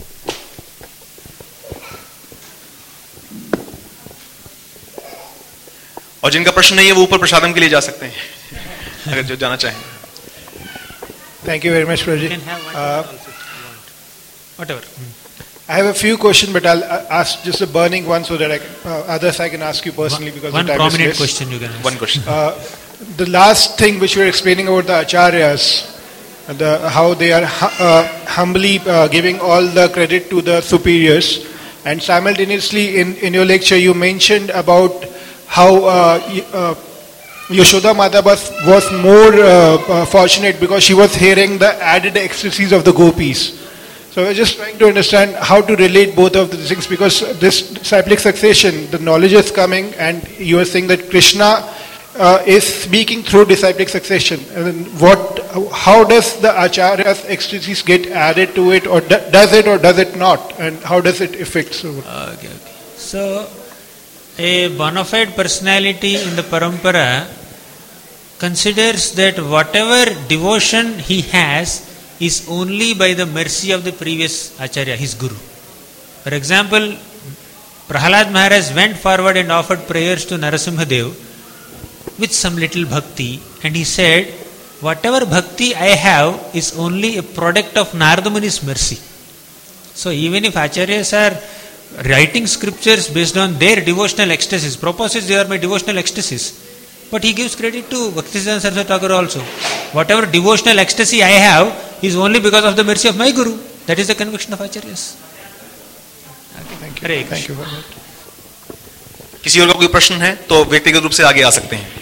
Speaker 3: और जिनका प्रश्न नहीं है वो ऊपर प्रसादम के लिए जा सकते हैं अगर जो जाना चाहें.
Speaker 4: Thank you very much, Prabhuji.
Speaker 1: You can have one
Speaker 4: Uh,
Speaker 1: also if you want. Whatever.
Speaker 4: I have a few questions, but I'll uh, ask just a burning one so that I can, uh, others I can ask you personally because
Speaker 1: One
Speaker 4: the time
Speaker 1: prominent
Speaker 4: is less.
Speaker 1: question you can ask.
Speaker 3: One question.
Speaker 4: Uh, the last thing which you were explaining about the acharyas, the, how they are hu- uh, humbly uh, giving all the credit to the superiors, and simultaneously in, in your lecture you mentioned about how uh, y- uh, Yashoda Mata was, was more uh, uh, fortunate because she was hearing the added ecstasies of the gopis. So I was just trying to understand how to relate both of these things, because this disciplic succession, the knowledge is coming, and you are saying that Krishna uh, is speaking through disciplic succession. And then what? How does the acharya's ecstasies get added to it, or do, does it, or does it not? And how does it affect? So,
Speaker 1: Okay, okay. So, a bona fide personality in the parampara considers that whatever devotion he has is only by the mercy of the previous acharya, his guru. For example, Prahalad Maharaj went forward and offered prayers to Narasimha Dev with some little bhakti, and he said, whatever bhakti I have is only a product of Narada Muni's mercy. So even if acharyas are writing scriptures based on their devotional ecstasies, Prabhupada says they are my devotional ecstasies, but he gives credit to Bhaktisiddhanta Saraswati Thakur also. Whatever devotional ecstasy I have is only because of the mercy of my guru. That is the conviction of acharyas. Okay.
Speaker 4: thank you.
Speaker 1: Hare
Speaker 4: Thank
Speaker 1: Krishna.
Speaker 4: you very much.
Speaker 3: किसी और का कोई प्रश्न है तो व्यक्तिगत रूप से आगे आ सकते हैं.